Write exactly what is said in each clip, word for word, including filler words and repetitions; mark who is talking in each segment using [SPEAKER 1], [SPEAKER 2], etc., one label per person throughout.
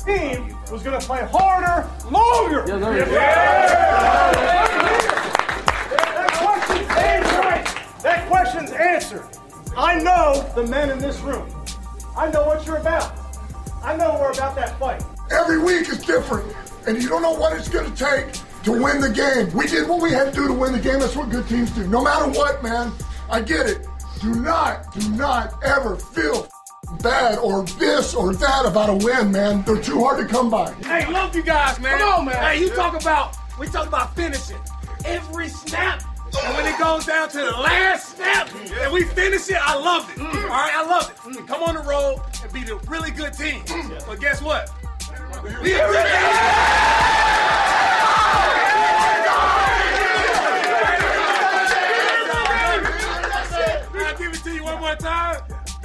[SPEAKER 1] team was going to play harder, longer. Yeah, no, yeah. That question's answered. That question's answered. I know the men in this room. I know what you're about. I know we're about that fight.
[SPEAKER 2] Every week is different, and you don't know what it's going to take to win the game. We did what we had to do to win the game. That's what good teams do. No matter what, man, I get it. Do not, do not ever feel bad or this or that about a win, man. They're too hard to come by.
[SPEAKER 1] Hey, love you guys, man.
[SPEAKER 3] Come on, man.
[SPEAKER 1] Hey, you talk about, we talk about finishing. Every snap, and when it goes down to the last snap, and we finish it, I love it. All right, I love it. Come on the road and be the really good team. But guess what? We a good team. I'll give it to you one more time.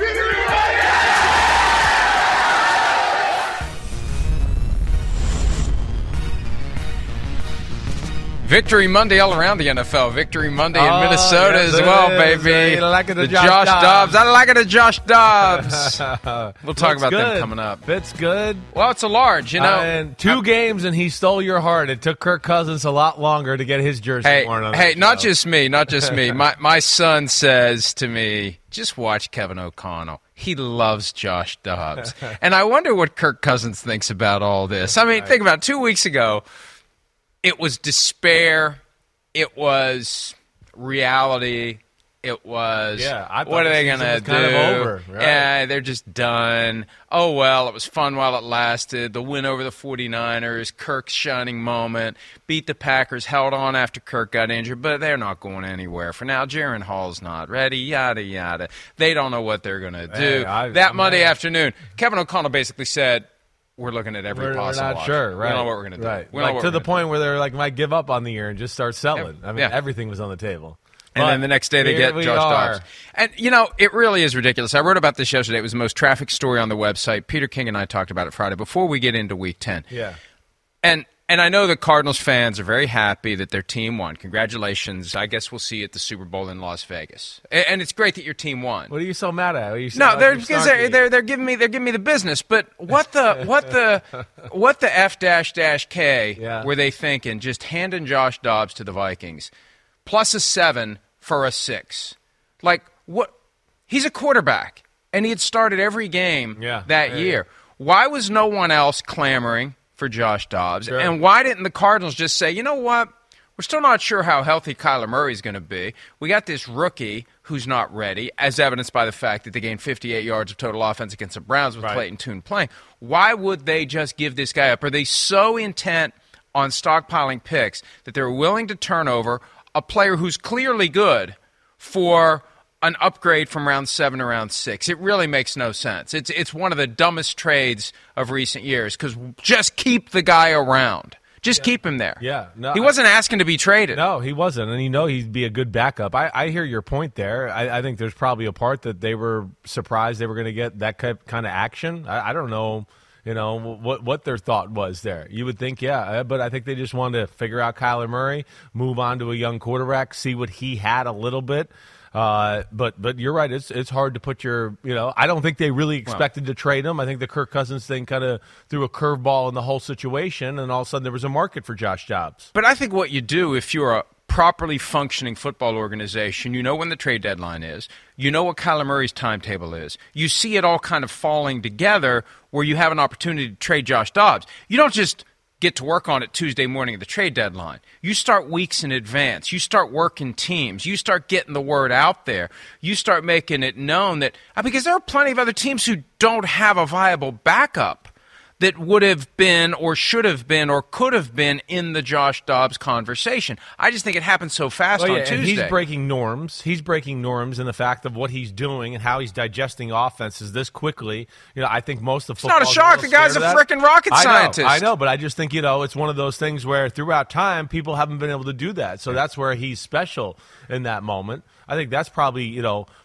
[SPEAKER 4] Victory Monday all around the N F L. Victory Monday in
[SPEAKER 5] oh,
[SPEAKER 4] Minnesota
[SPEAKER 5] yes,
[SPEAKER 4] as well,
[SPEAKER 5] is.
[SPEAKER 4] baby.
[SPEAKER 5] You like it to
[SPEAKER 4] the
[SPEAKER 5] Josh,
[SPEAKER 4] Josh
[SPEAKER 5] Dobbs.
[SPEAKER 4] Dobbs. I like it to Josh Dobbs. We'll talk about
[SPEAKER 5] good.
[SPEAKER 4] them coming up.
[SPEAKER 5] Fitz good.
[SPEAKER 4] Well, it's a large, you know.
[SPEAKER 5] Uh, and two I'm, games and he stole your heart. It took Kirk Cousins a lot longer to get his jersey
[SPEAKER 4] hey,
[SPEAKER 5] worn on
[SPEAKER 4] Hey,
[SPEAKER 5] that
[SPEAKER 4] not
[SPEAKER 5] show.
[SPEAKER 4] just me, not just me. My my son says to me, just watch Kevin O'Connell. He loves Josh Dobbs. And I wonder what Kirk Cousins thinks about all this. I mean,
[SPEAKER 5] right.
[SPEAKER 4] think about it. Two weeks ago, it was despair. It was reality. It was,
[SPEAKER 5] yeah, I
[SPEAKER 4] what are they going to do?
[SPEAKER 5] Kind of over, right?
[SPEAKER 4] Yeah, they're just done. Oh, well, it was fun while it lasted. The win over the forty-niners, Kirk's shining moment, beat the Packers, held on after Kirk got injured, but they're not going anywhere. For now, Jaron Hall's not ready, yada, yada. They don't know what they're going to do.
[SPEAKER 5] Hey, I,
[SPEAKER 4] that
[SPEAKER 5] I'm
[SPEAKER 4] Monday
[SPEAKER 5] mad.
[SPEAKER 4] afternoon, Kevin O'Connell basically said, we're looking at every
[SPEAKER 5] We're,
[SPEAKER 4] possible
[SPEAKER 5] we're not
[SPEAKER 4] option.
[SPEAKER 5] sure, right?
[SPEAKER 4] We don't know what we're going to do.
[SPEAKER 5] Right.
[SPEAKER 4] We don't know
[SPEAKER 5] Like
[SPEAKER 4] what
[SPEAKER 5] to
[SPEAKER 4] we're
[SPEAKER 5] the
[SPEAKER 4] gonna
[SPEAKER 5] point where they're like, might give up on the year and just start selling.
[SPEAKER 4] Yeah.
[SPEAKER 5] I mean,
[SPEAKER 4] Yeah.
[SPEAKER 5] everything was on the table.
[SPEAKER 4] And
[SPEAKER 5] But
[SPEAKER 4] then the next day they
[SPEAKER 5] here
[SPEAKER 4] get
[SPEAKER 5] we
[SPEAKER 4] Josh
[SPEAKER 5] are.
[SPEAKER 4] Dobbs. And, you know, it really is ridiculous. I wrote about this yesterday. It was the most trafficked story on the website. Peter King and I talked about it Friday before we get into Week ten.
[SPEAKER 5] Yeah.
[SPEAKER 4] And and I know the Cardinals fans are very happy that their team won. Congratulations. I guess we'll see you at the Super Bowl in Las Vegas. And, and it's great that your team won.
[SPEAKER 5] What are you so mad at? Are you so
[SPEAKER 4] No,
[SPEAKER 5] like
[SPEAKER 4] they're
[SPEAKER 5] you're
[SPEAKER 4] because they're,
[SPEAKER 5] snarky?
[SPEAKER 4] they're they're giving me they're giving me the business. But what the what the what the F dash dash K
[SPEAKER 5] Yeah.
[SPEAKER 4] were they thinking? Just handing Josh Dobbs to the Vikings, plus a seven for a six. Like what? He's a quarterback, and he had started every game
[SPEAKER 5] Yeah.
[SPEAKER 4] that
[SPEAKER 5] Yeah,
[SPEAKER 4] year. Why was no one else clamoring for Josh Dobbs?
[SPEAKER 5] Sure.
[SPEAKER 4] And why didn't the Cardinals just say, you know what? We're still not sure how healthy Kyler Murray is going to be. We got this rookie who's not ready, as evidenced by the fact that they gained fifty-eight yards of total offense against the Browns with
[SPEAKER 5] Right.
[SPEAKER 4] Clayton Tune playing. Why would they just give this guy up? Are they so intent on stockpiling picks that they're willing to turn over a player who's clearly good for an upgrade from round seven to round six? It really makes no sense. It's it's one of the dumbest trades of recent years because just keep the guy around. Just
[SPEAKER 5] Yeah.
[SPEAKER 4] keep him there.
[SPEAKER 5] Yeah. No,
[SPEAKER 4] he
[SPEAKER 5] I-
[SPEAKER 4] wasn't asking to be traded.
[SPEAKER 5] No, he wasn't, and you know he'd be a good backup. I, I hear your point there. I, I think there's probably a part that they were surprised they were going to get that kind of action. I, I don't know, you know, what what their thought was there. You would think, yeah, but I think they just wanted to figure out Kyler Murray, move on to a young quarterback, see what he had a little bit. Uh, but but you're right. It's it's hard to put your you know. I don't think they really expected to trade him. I think the Kirk Cousins thing kind of threw a curveball in the whole situation, and all of a sudden there was a market for Josh Dobbs.
[SPEAKER 4] But I think what you do if you're a properly functioning football organization, you know when the trade deadline is, you know what Kyler Murray's timetable is. You see it all kind of falling together where you have an opportunity to trade Josh Dobbs. You don't just get to work on it Tuesday morning of the trade deadline. You start weeks in advance. You start working teams. You start getting the word out there. You start making it known that – because there are plenty of other teams who don't have a viable backup that would have been or should have been or could have been in the Josh Dobbs conversation. I just think it happened so fast
[SPEAKER 5] Well,
[SPEAKER 4] on
[SPEAKER 5] yeah, and
[SPEAKER 4] Tuesday.
[SPEAKER 5] he's breaking norms. He's breaking norms in the fact of what he's doing and how he's digesting offenses this quickly. You know, I think most of
[SPEAKER 4] It's
[SPEAKER 5] football
[SPEAKER 4] not a
[SPEAKER 5] is
[SPEAKER 4] shock.
[SPEAKER 5] little
[SPEAKER 4] The guy's a
[SPEAKER 5] scared of that.
[SPEAKER 4] frickin' rocket
[SPEAKER 5] I know,
[SPEAKER 4] scientist.
[SPEAKER 5] I know, but I just think, you know, it's one of those things where throughout time people haven't been able to do that. So that's where he's special in that moment. I think that's probably, you know,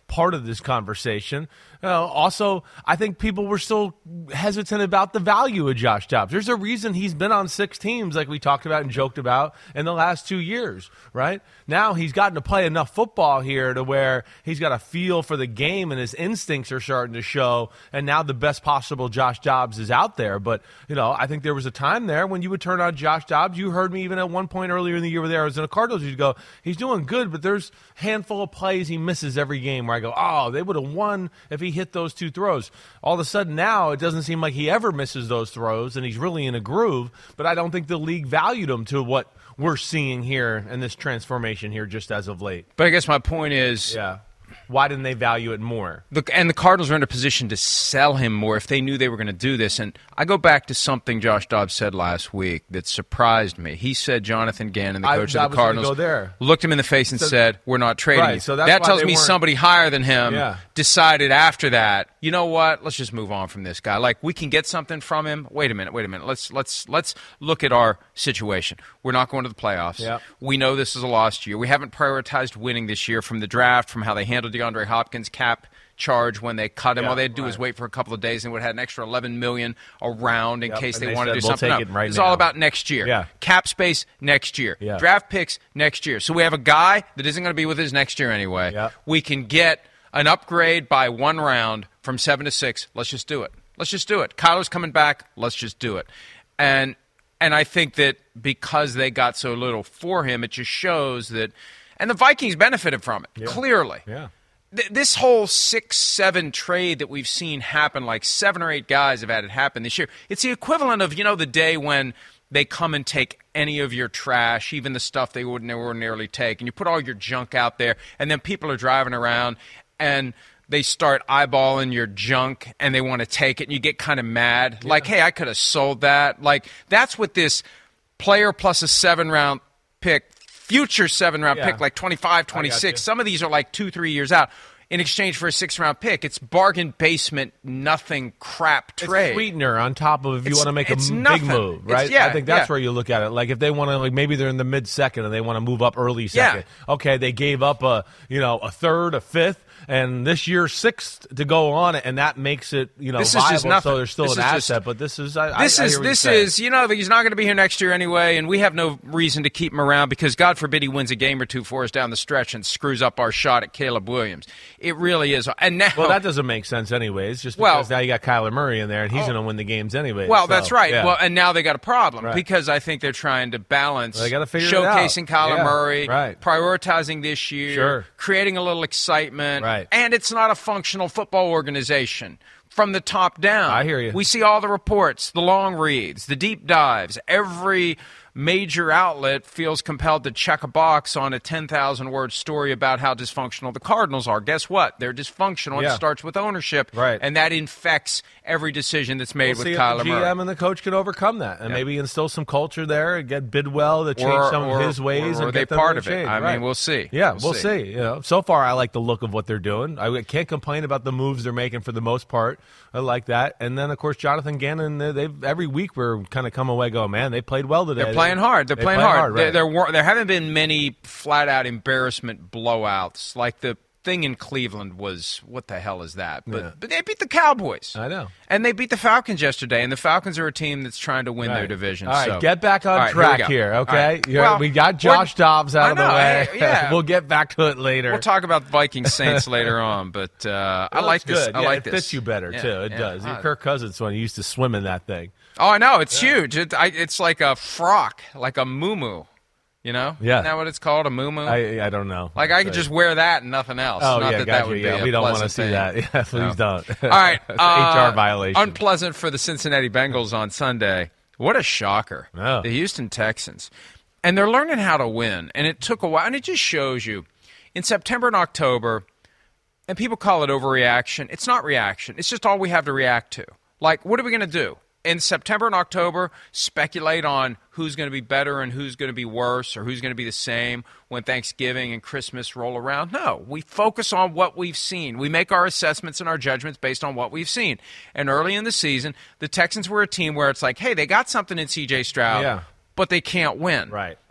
[SPEAKER 5] part of this conversation. Uh, also, I think people were still hesitant about the value of Josh Dobbs. There's a reason he's been on six teams like we talked about and joked about in the last two years, right? Now he's gotten to play enough football here to where he's got a feel for the game and his instincts are starting to show, and now the best possible Josh Dobbs is out there. But, you know, I think there was a time there when you would turn on Josh Dobbs. You heard me even at one point earlier in the year with the Arizona Cardinals, you'd go, he's doing good, but there's a handful of plays he misses every game where I go, oh, they would have won if he hit those two throws. All of a sudden now it doesn't seem like he ever misses those throws, and he's really in a groove, but I don't think the league valued him to what we're seeing here in this transformation here just as of late.
[SPEAKER 4] But I guess my point is,
[SPEAKER 5] yeah, why didn't they value it more?
[SPEAKER 4] The, and the Cardinals are in a position to sell him more if they knew they were going to do this. And I go back to something Josh Dobbs said last week that surprised me. He said Jonathan Gannon, the coach
[SPEAKER 5] I,
[SPEAKER 4] of the Cardinals,
[SPEAKER 5] go there.
[SPEAKER 4] looked him in the face and so, said, we're not trading
[SPEAKER 5] right,
[SPEAKER 4] you.
[SPEAKER 5] So that's
[SPEAKER 4] that
[SPEAKER 5] why
[SPEAKER 4] tells
[SPEAKER 5] they
[SPEAKER 4] me
[SPEAKER 5] weren't...
[SPEAKER 4] somebody higher than him
[SPEAKER 5] yeah.
[SPEAKER 4] decided after that, you know what, let's just move on from this guy. Like, we can get something from him. Wait a minute, wait a minute. Let's let's let's look at our situation. We're not going to the playoffs.
[SPEAKER 5] Yep.
[SPEAKER 4] We know this is a lost year. We haven't prioritized winning this year from the draft, from how they handled DeAndre Hopkins' cap charge when they cut him.
[SPEAKER 5] Yeah,
[SPEAKER 4] All they had to do
[SPEAKER 5] right.
[SPEAKER 4] was wait for a couple of days and would have had an extra eleven million dollars around in
[SPEAKER 5] yep.
[SPEAKER 4] case
[SPEAKER 5] and
[SPEAKER 4] they,
[SPEAKER 5] they
[SPEAKER 4] wanted
[SPEAKER 5] said,
[SPEAKER 4] to do
[SPEAKER 5] we'll
[SPEAKER 4] something.
[SPEAKER 5] take
[SPEAKER 4] No,
[SPEAKER 5] it right
[SPEAKER 4] it's
[SPEAKER 5] now.
[SPEAKER 4] all about next year.
[SPEAKER 5] Yeah.
[SPEAKER 4] Cap space next year.
[SPEAKER 5] Yeah.
[SPEAKER 4] Draft picks next year. So we have a guy that isn't going to be with us next year anyway.
[SPEAKER 5] Yep.
[SPEAKER 4] We can get an upgrade by one round from seven to six. Let's just do it. Let's just do it. Kyler's coming back. Let's just do it. And and I think that because they got so little for him, it just shows that – and the Vikings benefited from it,
[SPEAKER 5] yeah.
[SPEAKER 4] clearly.
[SPEAKER 5] Yeah.
[SPEAKER 4] Th- this whole six seven trade that we've seen happen, like seven or eight guys have had it happen this year, it's the equivalent of, you know, the day when they come and take any of your trash, even the stuff they wouldn't ordinarily take, and you put all your junk out there, and then people are driving around and – they start eyeballing your junk and they want to take it and you get kind of mad. Yeah. Like, hey, I could have sold that. Like, that's what this player plus a seven-round pick, future seven-round
[SPEAKER 5] yeah.
[SPEAKER 4] pick, like twenty-five, twenty-six. Some of these are like two, three years out. In exchange for a six-round pick, it's bargain basement, nothing crap trade.
[SPEAKER 5] It's sweetener on top of if you
[SPEAKER 4] it's,
[SPEAKER 5] want to make a big
[SPEAKER 4] nothing.
[SPEAKER 5] move, right?
[SPEAKER 4] It's, yeah,
[SPEAKER 5] I think that's
[SPEAKER 4] yeah.
[SPEAKER 5] where you look at it. Like if they want to, like maybe they're in the mid-second and they want to move up early second.
[SPEAKER 4] Yeah.
[SPEAKER 5] Okay, they gave up a you know a third, a fifth, and this year sixth to go on it, and that makes it you know
[SPEAKER 4] this is
[SPEAKER 5] viable.
[SPEAKER 4] just nothing.
[SPEAKER 5] So there's still
[SPEAKER 4] this
[SPEAKER 5] an
[SPEAKER 4] is
[SPEAKER 5] asset,
[SPEAKER 4] just,
[SPEAKER 5] but this is I,
[SPEAKER 4] this
[SPEAKER 5] I, I
[SPEAKER 4] is
[SPEAKER 5] hear what
[SPEAKER 4] this
[SPEAKER 5] you're saying.
[SPEAKER 4] is you know he's not going to be here next year anyway, and we have no reason to keep him around because God forbid he wins a game or two for us down the stretch and screws up our shot at Caleb Williams. It really is, and now.
[SPEAKER 5] Well, that doesn't make sense anyways, just
[SPEAKER 4] well,
[SPEAKER 5] because now you got Kyler Murray in there, and he's
[SPEAKER 4] oh,
[SPEAKER 5] going to win the games anyway.
[SPEAKER 4] Well,
[SPEAKER 5] so,
[SPEAKER 4] that's right.
[SPEAKER 5] Yeah.
[SPEAKER 4] Well, and now they got a problem
[SPEAKER 5] right.
[SPEAKER 4] because I think they're trying to balance
[SPEAKER 5] well, they gotta figure
[SPEAKER 4] showcasing
[SPEAKER 5] it out.
[SPEAKER 4] Kyler
[SPEAKER 5] yeah,
[SPEAKER 4] Murray,
[SPEAKER 5] right.
[SPEAKER 4] prioritizing this year,
[SPEAKER 5] sure.
[SPEAKER 4] creating a little excitement,
[SPEAKER 5] right.
[SPEAKER 4] and it's not a functional football organization. From the top down.
[SPEAKER 5] I hear you.
[SPEAKER 4] We see all the reports, the long reads, the deep dives. Every major outlet feels compelled to check a box on a ten thousand word story about how dysfunctional the Cardinals are. Guess what? They're dysfunctional.
[SPEAKER 5] Yeah.
[SPEAKER 4] It starts with ownership,
[SPEAKER 5] right.
[SPEAKER 4] and that infects every decision that's made
[SPEAKER 5] we'll
[SPEAKER 4] with
[SPEAKER 5] see
[SPEAKER 4] Kyler
[SPEAKER 5] if the G M
[SPEAKER 4] Murray.
[SPEAKER 5] and the coach can overcome that and
[SPEAKER 4] yeah.
[SPEAKER 5] maybe instill some culture there and get Bidwell to change
[SPEAKER 4] or,
[SPEAKER 5] some
[SPEAKER 4] or,
[SPEAKER 5] of his ways.
[SPEAKER 4] Or
[SPEAKER 5] and
[SPEAKER 4] are they
[SPEAKER 5] get them
[SPEAKER 4] part
[SPEAKER 5] to
[SPEAKER 4] of it?
[SPEAKER 5] change.
[SPEAKER 4] I
[SPEAKER 5] right.
[SPEAKER 4] mean, we'll see.
[SPEAKER 5] Yeah,
[SPEAKER 4] we'll,
[SPEAKER 5] we'll
[SPEAKER 4] see.
[SPEAKER 5] see. You know, so far, I like the look of what they're doing. I can't complain about the moves they're making for the most part. I like that. And then, of course, Jonathan Gannon, they've every week we're kind of come away going, man, they played well today.
[SPEAKER 4] They're playing hard. They're
[SPEAKER 5] they
[SPEAKER 4] playing
[SPEAKER 5] play
[SPEAKER 4] hard.
[SPEAKER 5] hard right.
[SPEAKER 4] there, there, there haven't been many flat-out embarrassment blowouts. Like the thing in Cleveland was, what the hell is that? But,
[SPEAKER 5] Yeah.
[SPEAKER 4] but they beat the Cowboys.
[SPEAKER 5] I know.
[SPEAKER 4] And they beat the Falcons yesterday, and the Falcons are a team that's trying to win
[SPEAKER 5] Right.
[SPEAKER 4] their division.
[SPEAKER 5] All right,
[SPEAKER 4] so.
[SPEAKER 5] get back on
[SPEAKER 4] All right,
[SPEAKER 5] track
[SPEAKER 4] here, we
[SPEAKER 5] here,
[SPEAKER 4] go.
[SPEAKER 5] okay?
[SPEAKER 4] All right.
[SPEAKER 5] You're-
[SPEAKER 4] Well,
[SPEAKER 5] we got Josh Dobbs out
[SPEAKER 4] I
[SPEAKER 5] of the
[SPEAKER 4] know,
[SPEAKER 5] way.
[SPEAKER 4] hey, yeah.
[SPEAKER 5] We'll get back to it later.
[SPEAKER 4] We'll talk about Vikings Saints later on, but uh, I
[SPEAKER 5] Well,
[SPEAKER 4] like
[SPEAKER 5] it's
[SPEAKER 4] this.
[SPEAKER 5] good.
[SPEAKER 4] I
[SPEAKER 5] yeah,
[SPEAKER 4] like
[SPEAKER 5] it
[SPEAKER 4] this.
[SPEAKER 5] fits you better,
[SPEAKER 4] Yeah,
[SPEAKER 5] too. It
[SPEAKER 4] yeah.
[SPEAKER 5] does.
[SPEAKER 4] Uh,
[SPEAKER 5] Kirk Cousins, when he used to swim in that thing.
[SPEAKER 4] Oh, I know. It's yeah. huge. It, I, it's like a frock, like a muumuuu. You know?
[SPEAKER 5] Yeah.
[SPEAKER 4] Isn't that what it's called, a muumuuu?
[SPEAKER 5] I I don't know.
[SPEAKER 4] Like, I could just wear that and nothing else.
[SPEAKER 5] Oh,
[SPEAKER 4] Not
[SPEAKER 5] yeah,
[SPEAKER 4] that
[SPEAKER 5] gotcha.
[SPEAKER 4] that would
[SPEAKER 5] yeah,
[SPEAKER 4] be a
[SPEAKER 5] we don't want to
[SPEAKER 4] pleasant
[SPEAKER 5] see
[SPEAKER 4] thing.
[SPEAKER 5] that. Yeah, please
[SPEAKER 4] No.
[SPEAKER 5] don't.
[SPEAKER 4] All right.
[SPEAKER 5] H
[SPEAKER 4] Uh,
[SPEAKER 5] R violation.
[SPEAKER 4] Unpleasant for the Cincinnati Bengals on Sunday. What a shocker.
[SPEAKER 5] Oh.
[SPEAKER 4] The Houston Texans. And they're learning how to win. And it took a while. And it just shows you, in September and October, and people call it overreaction. It's not reaction. It's just all we have to react to. Like, what are we going to do? In September and October, speculate on who's going to be better and who's going to be worse or who's going to be the same when Thanksgiving and Christmas roll around. No, we focus on what we've seen. We make our assessments and our judgments based on what we've seen. And early in the season, the Texans were a team where it's like, hey, they got something in C J Stroud,
[SPEAKER 5] Yeah.
[SPEAKER 4] but they can't win.
[SPEAKER 5] Right.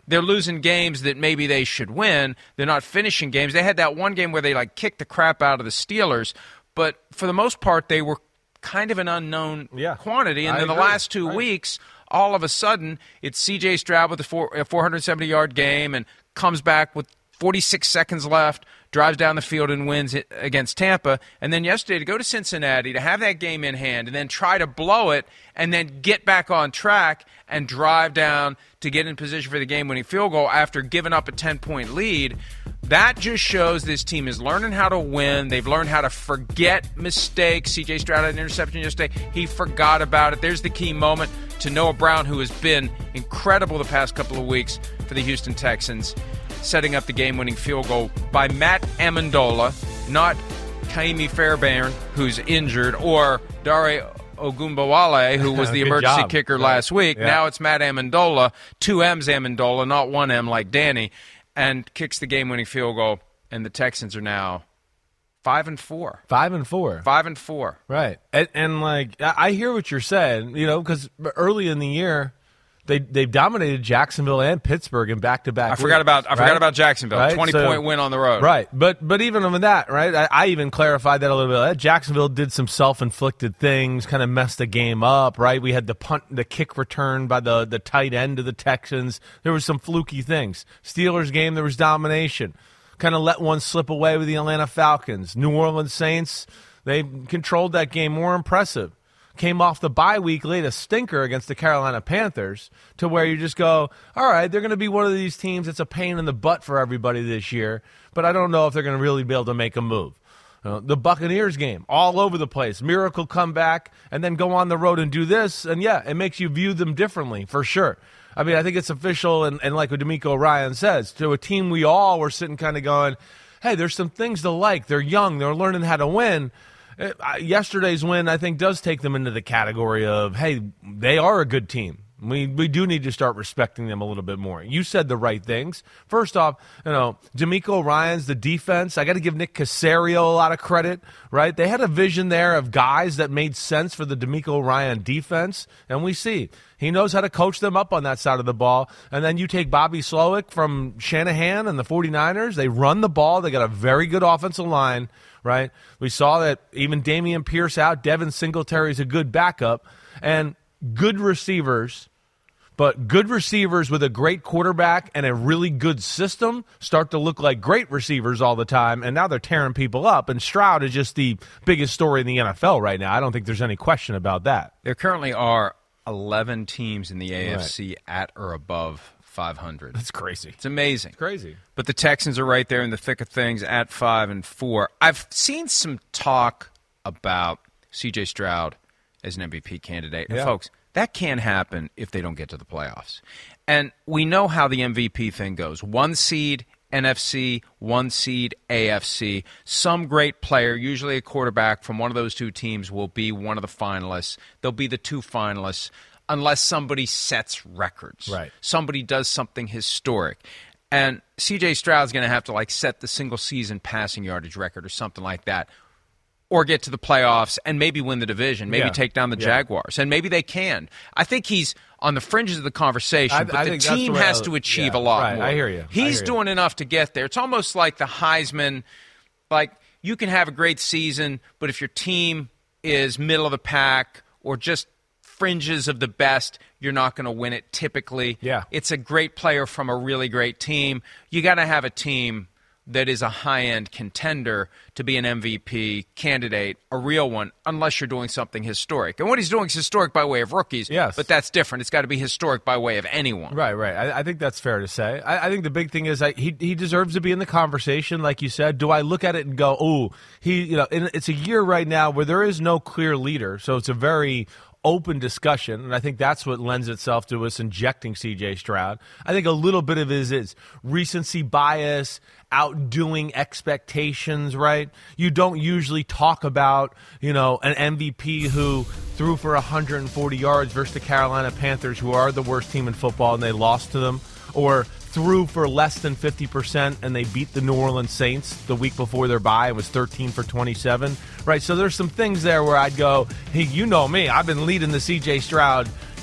[SPEAKER 4] they're losing games that maybe they should win. They're not finishing games. They had that one game where they like kicked the crap out of the Steelers, but for the most part, they were kind of an unknown
[SPEAKER 5] yeah,
[SPEAKER 4] quantity. And
[SPEAKER 5] I
[SPEAKER 4] in the
[SPEAKER 5] agree.
[SPEAKER 4] last two
[SPEAKER 5] right.
[SPEAKER 4] weeks, all of a sudden, it's C J Stroud with a, four, a four hundred seventy yard game and comes back with forty-six seconds left, drives down the field and wins it against Tampa. And then yesterday to go to Cincinnati, to have that game in hand, and then try to blow it, and then get back on track and drive down to get in position for the game-winning field goal after giving up a ten-point lead. That just shows this team is learning how to win. They've learned how to forget mistakes. C J Stroud had an interception yesterday. He forgot about it. There's the key moment to Noah Brown, who has been incredible the past couple of weeks for the Houston Texans, setting up the game-winning field goal by Matt Amendola, not Kaimi Fairbairn, who's injured, or Dare Ogunbowale, who was the
[SPEAKER 5] Good
[SPEAKER 4] emergency
[SPEAKER 5] job.
[SPEAKER 4] kicker
[SPEAKER 5] Right.
[SPEAKER 4] last week.
[SPEAKER 5] Yeah.
[SPEAKER 4] Now it's Matt Amendola, two M's Amendola, not one M like Danny, and kicks the game-winning field goal, and the Texans are now five and four.
[SPEAKER 5] Five and four.
[SPEAKER 4] Five and four.
[SPEAKER 5] Right. And, and like, I I hear what you're saying, you know, because early in the year, They they dominated Jacksonville and Pittsburgh in back to back.
[SPEAKER 4] I forgot about I forgot
[SPEAKER 5] right?
[SPEAKER 4] about Jacksonville.
[SPEAKER 5] Right?
[SPEAKER 4] Twenty
[SPEAKER 5] So-
[SPEAKER 4] point win on the road.
[SPEAKER 5] Right, but but even with that, right, I, I even clarified that a little bit. Jacksonville did some self-inflicted things, kind of messed the game up, right? We had the punt, the kick return by the the tight end of the Texans. There was some fluky things. Steelers game, there was domination. Kind of let one slip away with the Atlanta Falcons. New Orleans Saints, they controlled that game, more impressive. Came off the bye week, laid a stinker against the Carolina Panthers, to where you just go, all right, they're going to be one of these teams that's a pain in the butt for everybody this year, but I don't know if they're going to really be able to make a move. Uh, the Buccaneers game, all over the place. Miracle comeback, and then go on the road and do this, and yeah, it makes you view them differently, for sure. I mean, I think it's official, and, and like what D'Amico Ryan says, to a team we all were sitting kind of going, hey, there's some things to like. They're young. They're learning how to win. Uh, yesterday's win, I think, does take them into the category of, hey, they are a good team. We we do need to start respecting them a little bit more. You said the right things. First off, you know, D'Amico Ryan's the defense. I got to give Nick Caserio a lot of credit, right? They had a vision there of guys that made sense for the D'Amico Ryan defense, and we see he knows how to coach them up on that side of the ball. And then you take Bobby Slowick from Shanahan and the 49ers. They run the ball. They got a very good offensive line, right? We saw that even Damian Pierce out. Devin Singletary's a good backup. And good receivers, but good receivers with a great quarterback and a really good system start to look like great receivers all the time, and now they're tearing people up. And Stroud is just the biggest story in the N F L right now. I don't think there's any question about that.
[SPEAKER 4] There currently are eleven teams in the A F C right. at or above five hundred.
[SPEAKER 5] That's crazy.
[SPEAKER 4] It's amazing.
[SPEAKER 5] It's crazy.
[SPEAKER 4] But the Texans are right there in the thick of things at five and four. I've seen some talk about C J Stroud as an M V P candidate. And
[SPEAKER 5] yeah.
[SPEAKER 4] folks, that can happen if they don't get to the playoffs. And we know how the M V P thing goes. One seed N F C, one seed A F C. Some great player, usually a quarterback from one of those two teams, will be one of the finalists. They'll be the two finalists unless somebody sets records.
[SPEAKER 5] Right.
[SPEAKER 4] Somebody does something historic. And C J Stroud's going to have to like set the single season passing yardage record or something like that, or get to the playoffs and maybe win the division, maybe
[SPEAKER 5] yeah.
[SPEAKER 4] take down the
[SPEAKER 5] yeah.
[SPEAKER 4] Jaguars, and maybe they can. I think he's on the fringes of the conversation,
[SPEAKER 5] I,
[SPEAKER 4] but
[SPEAKER 5] I
[SPEAKER 4] the
[SPEAKER 5] think that's
[SPEAKER 4] team
[SPEAKER 5] the way
[SPEAKER 4] has
[SPEAKER 5] I-
[SPEAKER 4] to achieve
[SPEAKER 5] yeah,
[SPEAKER 4] a lot
[SPEAKER 5] right.
[SPEAKER 4] more.
[SPEAKER 5] I hear you. I
[SPEAKER 4] He's
[SPEAKER 5] hear you.
[SPEAKER 4] doing enough to get there. It's almost like the Heisman. Like, you can have a great season, but if your team is middle of the pack or just fringes of the best, you're not going to win it typically.
[SPEAKER 5] Yeah.
[SPEAKER 4] It's a great player from a really great team. You got to have a team that is a high-end contender to be an M V P candidate, a real one, unless you're doing something historic. And what he's doing is historic by way of rookies,
[SPEAKER 5] yes.
[SPEAKER 4] but that's different. It's got to be historic by way of anyone.
[SPEAKER 5] Right, right. I, I think that's fair to say. I, I think the big thing is I, he he deserves to be in the conversation, like you said. Do I look at it and go, oh, he, you know, and it's a year right now where there is no clear leader, so it's a very open discussion, and I think that's what lends itself to us injecting C J Stroud. I think a little bit of it is recency bias, outdoing expectations, right? You don't usually talk about, you know, an M V P who threw for one hundred forty yards versus the Carolina Panthers, who are the worst team in football, and they lost to them, or threw for less than fifty percent and they beat the New Orleans Saints the week before their bye. It was thirteen for twenty-seven, right? So there's some things there where I'd go, hey, you know me, I've been leading the C J Stroud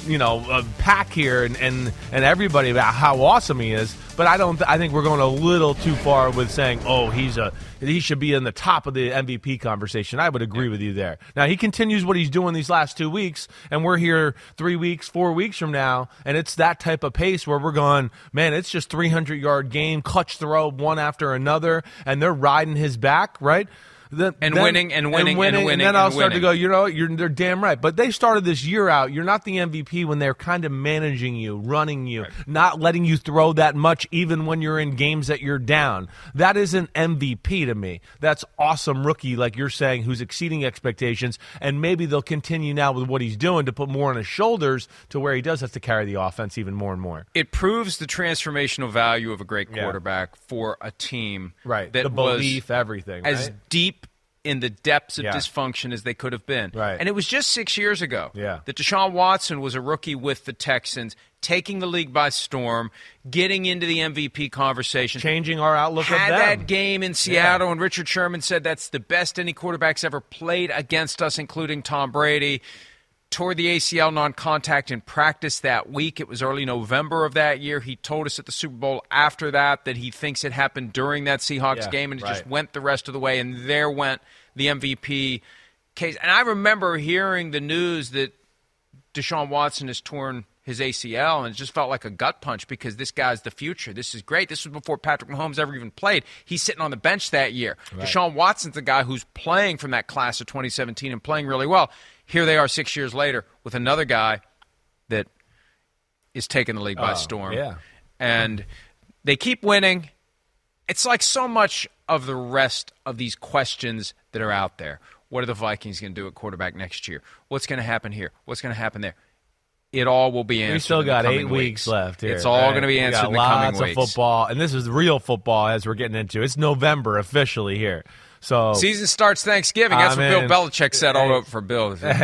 [SPEAKER 5] you know, uh, pack here and, and, and everybody about how awesome he is. But I don't. Th- I think we're going a little too far with saying, "Oh, he's a he should be in the top of the M V P conversation." I would agree with you there. Now he continues what he's doing these last two weeks, and we're here three weeks, four weeks from now, and it's that type of pace where we're going, man. It's just three hundred yard game, clutch throw one after another, and they're riding his back, right? The,
[SPEAKER 4] and,
[SPEAKER 5] then,
[SPEAKER 4] winning, and winning,
[SPEAKER 5] and winning,
[SPEAKER 4] and winning,
[SPEAKER 5] and then I'll
[SPEAKER 4] and
[SPEAKER 5] start
[SPEAKER 4] winning.
[SPEAKER 5] to go, you know, you're they're damn right. But they started this year out. You're not the M V P when they're kind of managing you, running you, right. not letting you throw that much, even when you're in games that you're down. That isn't M V P to me. That's awesome rookie, like you're saying, who's exceeding expectations, and maybe they'll continue now with what he's doing to put more on his shoulders to where he does have to carry the offense even more and more.
[SPEAKER 4] It proves the transformational value of a great quarterback yeah. for a team,
[SPEAKER 5] right?
[SPEAKER 4] That
[SPEAKER 5] the belief,
[SPEAKER 4] was
[SPEAKER 5] everything,
[SPEAKER 4] as
[SPEAKER 5] right?
[SPEAKER 4] deep in the depths of
[SPEAKER 5] yeah.
[SPEAKER 4] dysfunction as they could have been.
[SPEAKER 5] Right.
[SPEAKER 4] And it was just six years ago
[SPEAKER 5] yeah.
[SPEAKER 4] that Deshaun Watson was a rookie with the Texans, taking the league by storm, getting into the M V P conversation.
[SPEAKER 5] Changing our outlook
[SPEAKER 4] Had
[SPEAKER 5] of them.
[SPEAKER 4] that game in Seattle,
[SPEAKER 5] yeah.
[SPEAKER 4] and Richard Sherman said that's the best any quarterback's ever played against us, including Tom Brady. Tore the A C L non-contact in practice that week. It was early November of that year. He told us at the Super Bowl after that that he thinks it happened during that Seahawks
[SPEAKER 5] yeah,
[SPEAKER 4] game, and it
[SPEAKER 5] right.
[SPEAKER 4] just went the rest of the way, and there went the M V P case. And I remember hearing the news that Deshaun Watson has torn his A C L, and it just felt like a gut punch because this guy's the future. This is great. This was before Patrick Mahomes ever even played. He's sitting on the bench that year. Right. Deshaun Watson's the guy who's playing from that class of twenty seventeen and playing really well. Here they are six years later with another guy that is taking the league by
[SPEAKER 5] oh,
[SPEAKER 4] storm.
[SPEAKER 5] Yeah.
[SPEAKER 4] And they keep winning. It's like so much of the rest of these questions that are out there. What are the Vikings going to do at quarterback next year? What's going to happen here? What's going to happen there? It all will be answered.
[SPEAKER 5] We still
[SPEAKER 4] in
[SPEAKER 5] got
[SPEAKER 4] the coming
[SPEAKER 5] eight
[SPEAKER 4] weeks.
[SPEAKER 5] weeks left here.
[SPEAKER 4] It's all
[SPEAKER 5] right?
[SPEAKER 4] going to be answered
[SPEAKER 5] we
[SPEAKER 4] in
[SPEAKER 5] got
[SPEAKER 4] the coming
[SPEAKER 5] lots
[SPEAKER 4] weeks.
[SPEAKER 5] of football, and this is real football as we're getting into. It's November officially here. So
[SPEAKER 4] season starts Thanksgiving. That's
[SPEAKER 5] I
[SPEAKER 4] what
[SPEAKER 5] mean,
[SPEAKER 4] Bill Belichick said all over for Bill.
[SPEAKER 5] it,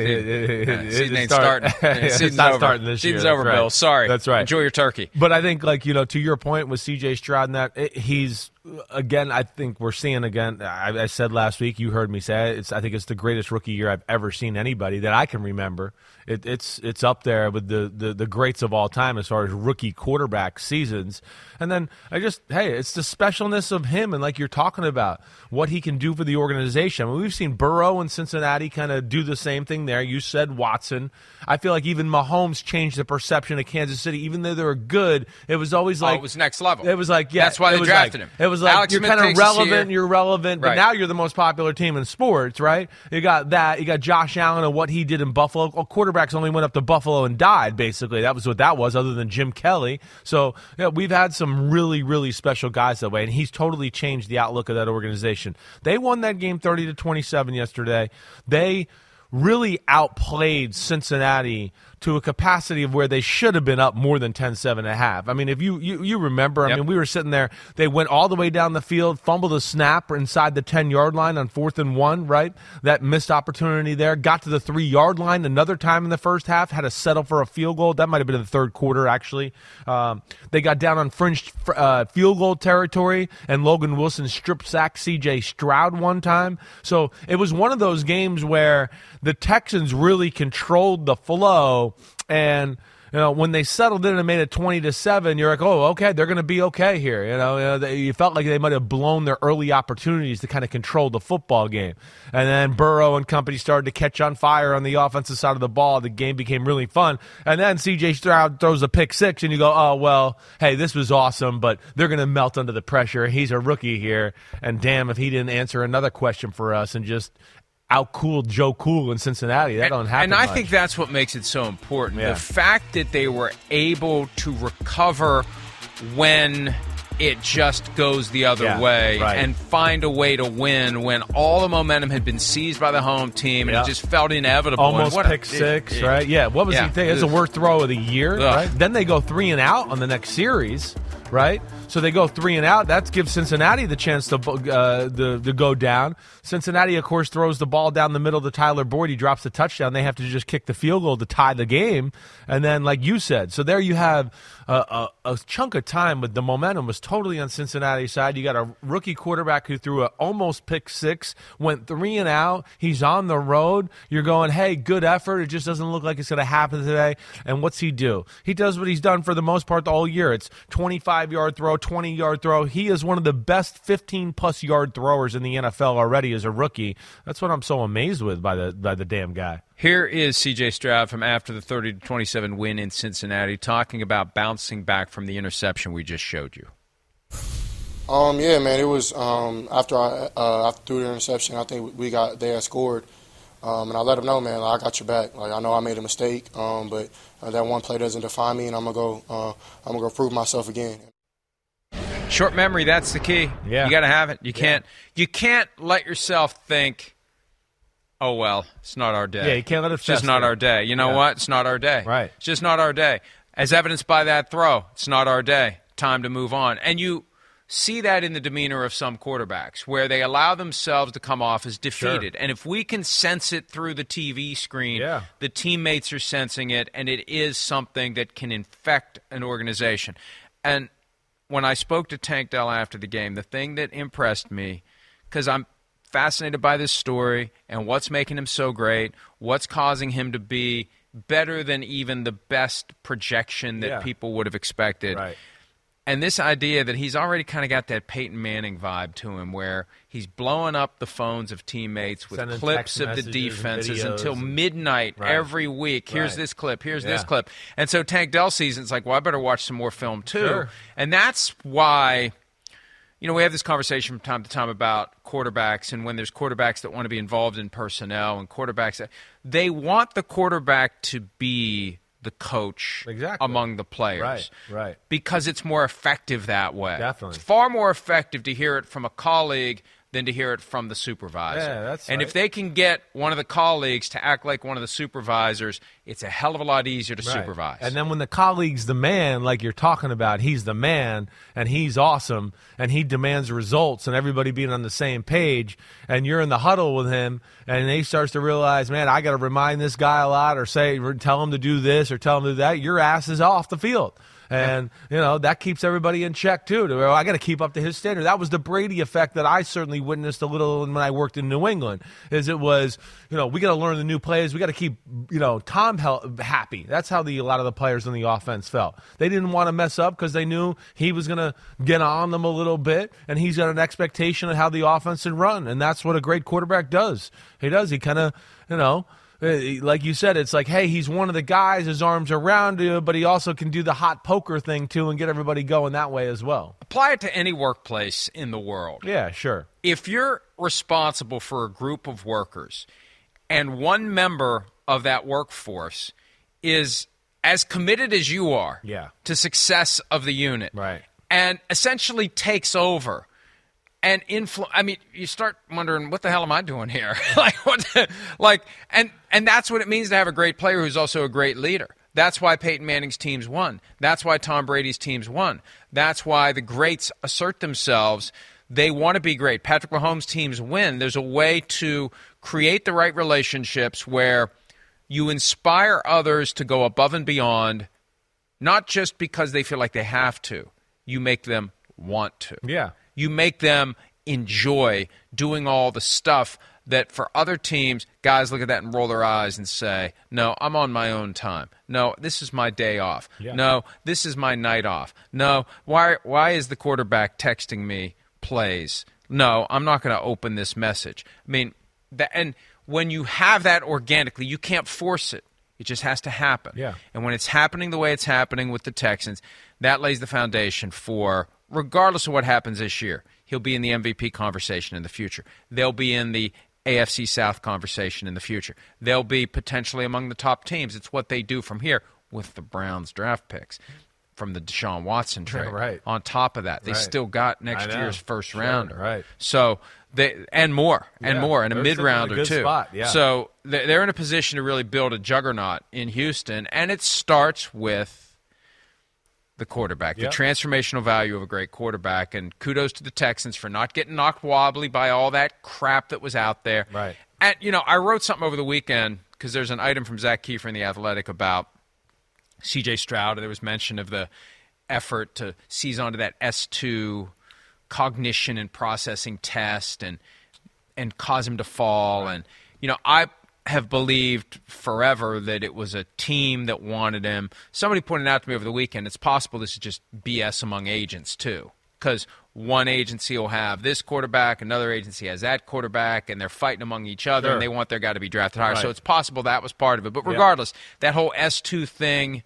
[SPEAKER 5] it,
[SPEAKER 4] yeah, season
[SPEAKER 5] it
[SPEAKER 4] ain't
[SPEAKER 5] start,
[SPEAKER 4] starting. Yeah,
[SPEAKER 5] it's
[SPEAKER 4] season's
[SPEAKER 5] not
[SPEAKER 4] over.
[SPEAKER 5] starting this
[SPEAKER 4] Season's
[SPEAKER 5] year.
[SPEAKER 4] over,
[SPEAKER 5] That's
[SPEAKER 4] Bill.
[SPEAKER 5] right.
[SPEAKER 4] Sorry.
[SPEAKER 5] That's right.
[SPEAKER 4] Enjoy your turkey.
[SPEAKER 5] But I think, like, you know, to your point with C J Stroud and that, it, he's, again, I think we're seeing again, I, I said last week, you heard me say it, it's, I think it's the greatest rookie year I've ever seen anybody that I can remember. It, it's it's up there with the, the, the greats of all time as far as rookie quarterback seasons. And then I just, hey, it's the specialness of him and like you're talking about, what he can do for the organization. I mean, we've seen Burrow in Cincinnati kind of do the same thing there. You said Watson. I feel like even Mahomes changed the perception of Kansas City. Even though they were good, it was always like...
[SPEAKER 4] Oh, it was next level.
[SPEAKER 5] It was like, yeah.
[SPEAKER 4] That's why they
[SPEAKER 5] like,
[SPEAKER 4] drafted him.
[SPEAKER 5] It was like,
[SPEAKER 4] Alex
[SPEAKER 5] you're
[SPEAKER 4] Smith
[SPEAKER 5] kind of
[SPEAKER 4] takes us
[SPEAKER 5] relevant,
[SPEAKER 4] here.
[SPEAKER 5] you're relevant, but
[SPEAKER 4] Right.
[SPEAKER 5] now you're the most popular team in sports, right? You got that. You got Josh Allen and what he did in Buffalo. Well, quarterbacks only went up to Buffalo and died, basically. That was what that was, other than Jim Kelly. So, yeah, we've had some really, really special guys that way, and he's totally changed the outlook of that organization. They won that game thirty to twenty-seven yesterday. They really outplayed Cincinnati to a capacity of where they should have been up more than ten seven and a half. I mean, if you you, you remember, I
[SPEAKER 4] Yep.
[SPEAKER 5] mean, we were sitting there. They went all the way down the field, fumbled a snap inside the ten-yard line on fourth and one, right? That missed opportunity there. Got to the three-yard line another time in the first half, had to settle for a field goal. That might have been in the third quarter, actually. Um, they got down on fringe uh, field goal territory, and Logan Wilson strip sacked C J Stroud one time. So it was one of those games where the Texans really controlled the flow. And you know, when they settled in and made it twenty to seven, you're like, oh, okay, they're going to be okay here. You know, you know they, you felt like they might have blown their early opportunities to kind of control the football game. And then Burrow and company started to catch on fire on the offensive side of the ball. The game became really fun. And then C J Stroud throws a pick six, and you go, oh, well, hey, this was awesome, but they're going to melt under the pressure. He's a rookie here, and damn if he didn't answer another question for us and just out-cooled Joe Cool in Cincinnati. That don't happen
[SPEAKER 4] And I
[SPEAKER 5] much.
[SPEAKER 4] think that's what makes it so important.
[SPEAKER 5] Yeah.
[SPEAKER 4] The fact that they were able to recover when it just goes the other
[SPEAKER 5] Yeah,
[SPEAKER 4] way
[SPEAKER 5] right.
[SPEAKER 4] and find a way to win when all the momentum had been seized by the home team and
[SPEAKER 5] Yeah.
[SPEAKER 4] it just felt inevitable.
[SPEAKER 5] Almost
[SPEAKER 4] And what a-
[SPEAKER 5] pick six,
[SPEAKER 4] it- it-
[SPEAKER 5] right? Yeah. What was
[SPEAKER 4] yeah.
[SPEAKER 5] he thinking? It's the worst throw of the year,
[SPEAKER 4] Ugh.
[SPEAKER 5] right? Then they go three and out on the next series, right? So they go three and out. That gives Cincinnati the chance to, uh, the, to go down. Cincinnati, of course, throws the ball down the middle to Tyler Boyd. He drops the touchdown. They have to just kick the field goal to tie the game. And then, like you said, so there you have a, a, a chunk of time with the momentum was totally on Cincinnati's side. You got a rookie quarterback who threw a almost pick six, went three and out. He's on the road. You're going, hey, good effort. It just doesn't look like it's going to happen today. And what's he do? He does what he's done for the most part the whole year. It's twenty-five-yard throw, twenty-yard throw. He is one of the best fifteen-plus yard throwers in the N F L already as a rookie. That's what I'm so amazed with by the by the damn guy.
[SPEAKER 4] Here is C J Stroud from after the thirty to twenty-seven win in Cincinnati talking about bouncing back from the interception we just showed you.
[SPEAKER 3] Um, yeah, man, it was um, after I uh, after threw the interception, I think we got they had scored. Um, and I let them know, man, like, I got your back. Like, I know I made a mistake, um, but uh, that one play doesn't define me, and I'm gonna go. Uh, I'm gonna go prove myself again.
[SPEAKER 4] Short memory, that's the key.
[SPEAKER 5] Yeah.
[SPEAKER 4] You got to have it. You
[SPEAKER 5] yeah.
[SPEAKER 4] can't. You can't let yourself think, "Oh well, it's not our day."
[SPEAKER 5] Yeah, you can't let it.
[SPEAKER 4] It's just not our day. You know
[SPEAKER 5] yeah.
[SPEAKER 4] what? It's not our day.
[SPEAKER 5] Right.
[SPEAKER 4] It's just not our day. As evidenced by that throw, it's not our day. Time to move on. And you see that in the demeanor of some quarterbacks where they allow themselves to come off as defeated.
[SPEAKER 5] Sure.
[SPEAKER 4] And if we can sense it through the T V screen,
[SPEAKER 5] yeah.
[SPEAKER 4] the teammates are sensing it, and it is something that can infect an organization. And when I spoke to Tank Dell after the game, the thing that impressed me, because I'm fascinated by this story and what's making him so great, what's causing him to be better than even the best projection that
[SPEAKER 5] yeah.
[SPEAKER 4] people would have expected.
[SPEAKER 5] Right.
[SPEAKER 4] And this idea that he's already kind of got that Peyton Manning vibe to him where he's blowing up the phones of teammates with
[SPEAKER 5] Sending
[SPEAKER 4] clips of the defenses until midnight
[SPEAKER 5] right.
[SPEAKER 4] every week. Here's
[SPEAKER 5] right.
[SPEAKER 4] this clip. Here's
[SPEAKER 5] yeah.
[SPEAKER 4] this clip. And so Tank Dell sees it. It's like, well, I better watch some more film too.
[SPEAKER 5] Sure.
[SPEAKER 4] And that's why, you know, we have this conversation from time to time about quarterbacks and when there's quarterbacks that want to be involved in personnel and quarterbacks that they want the quarterback to be the coach
[SPEAKER 5] exactly.
[SPEAKER 4] among the players.
[SPEAKER 5] Right, right.
[SPEAKER 4] Because it's more effective that way.
[SPEAKER 5] Definitely.
[SPEAKER 4] It's far more effective to hear it from a colleague than to hear it from the supervisor.
[SPEAKER 5] Yeah, that's
[SPEAKER 4] and
[SPEAKER 5] right.
[SPEAKER 4] if they can get one of the colleagues to act like one of the supervisors, it's a hell of a lot easier to
[SPEAKER 5] Right.
[SPEAKER 4] supervise.
[SPEAKER 5] And then when the colleague's the man, like you're talking about, he's the man, and he's awesome, and he demands results, and everybody being on the same page, and you're in the huddle with him, and he starts to realize, man, I got to remind this guy a lot, or say, tell him to do this, or tell him to do that, your ass is off the field. And, you know, that keeps everybody in check, too. To, I got to keep up to his standard. That was the Brady effect that I certainly witnessed a little when I worked in New England, is it was, you know, we got to learn the new plays. We got to keep, you know, Tom happy. That's how the a lot of the players in the offense felt. They didn't want to mess up because they knew he was going to get on them a little bit, and he's got an expectation of how the offense should run. And that's what a great quarterback does. He does. He kind of, you know, like you said, it's like, hey, he's one of the guys, his arms around you, but he also can do the hot poker thing, too, and get everybody going that way as well.
[SPEAKER 4] Apply it to any workplace in the world.
[SPEAKER 5] Yeah, sure.
[SPEAKER 4] If you're responsible for a group of workers and one member of that workforce is as committed as you are
[SPEAKER 5] yeah.
[SPEAKER 4] to success of the unit
[SPEAKER 5] right.
[SPEAKER 4] and essentially takes over, and influ- I mean, you start wondering, what the hell am I doing here? like, what? The, like, and and that's what it means to have a great player who's also a great leader. That's why Peyton Manning's teams won. That's why Tom Brady's teams won. That's why the greats assert themselves. They want to be great. Patrick Mahomes' teams win. There's a way to create the right relationships where you inspire others to go above and beyond, not just because they feel like they have to. You make them want to.
[SPEAKER 5] Yeah.
[SPEAKER 4] You make them enjoy doing all the stuff that for other teams, guys look at that and roll their eyes and say, no, I'm on my own time. No, this is my day off.
[SPEAKER 5] Yeah.
[SPEAKER 4] No, this is my night off. No, why why is the quarterback texting me plays? No, I'm not going to open this message. I mean, that, and when you have that organically, you can't force it. It just has to happen.
[SPEAKER 5] Yeah.
[SPEAKER 4] And when it's happening the way it's happening with the Texans, that lays the foundation for, regardless of what happens this year, he'll be in the M V P conversation in the future. They'll be in the A F C South conversation in the future. They'll be potentially among the top teams. It's what they do from here with the Browns draft picks from the Deshaun Watson trade.
[SPEAKER 5] Yeah, right.
[SPEAKER 4] On top of that, they
[SPEAKER 5] Right.
[SPEAKER 4] still got next
[SPEAKER 5] I know.
[SPEAKER 4] year's first
[SPEAKER 5] Sure,
[SPEAKER 4] rounder.
[SPEAKER 5] right.
[SPEAKER 4] So they and more and
[SPEAKER 5] Yeah,
[SPEAKER 4] more and a
[SPEAKER 5] they're
[SPEAKER 4] mid
[SPEAKER 5] sitting in a
[SPEAKER 4] rounder
[SPEAKER 5] good
[SPEAKER 4] too.
[SPEAKER 5] spot, yeah.
[SPEAKER 4] So they- they're in a position to really build a juggernaut in Houston, and it starts with the quarterback,
[SPEAKER 5] Yep.
[SPEAKER 4] the transformational value of a great quarterback. And kudos to the Texans for not getting knocked wobbly by all that crap that was out there.
[SPEAKER 5] Right.
[SPEAKER 4] And, you know, I wrote something over the weekend because there's an item from Zach Kiefer in The Athletic about C J Stroud. There was mention of the effort to seize onto that S two cognition and processing test and and cause him to fall. And, you know, I have believed forever that it was a team that wanted him. Somebody pointed out to me over the weekend, it's possible this is just B S among agents too, because one agency will have this quarterback, another agency has that quarterback, and they're fighting among each other,
[SPEAKER 5] Sure.
[SPEAKER 4] and they want their guy to be drafted higher.
[SPEAKER 5] Right.
[SPEAKER 4] So it's possible that was part of it. But
[SPEAKER 5] Yeah.
[SPEAKER 4] regardless, that whole S two thing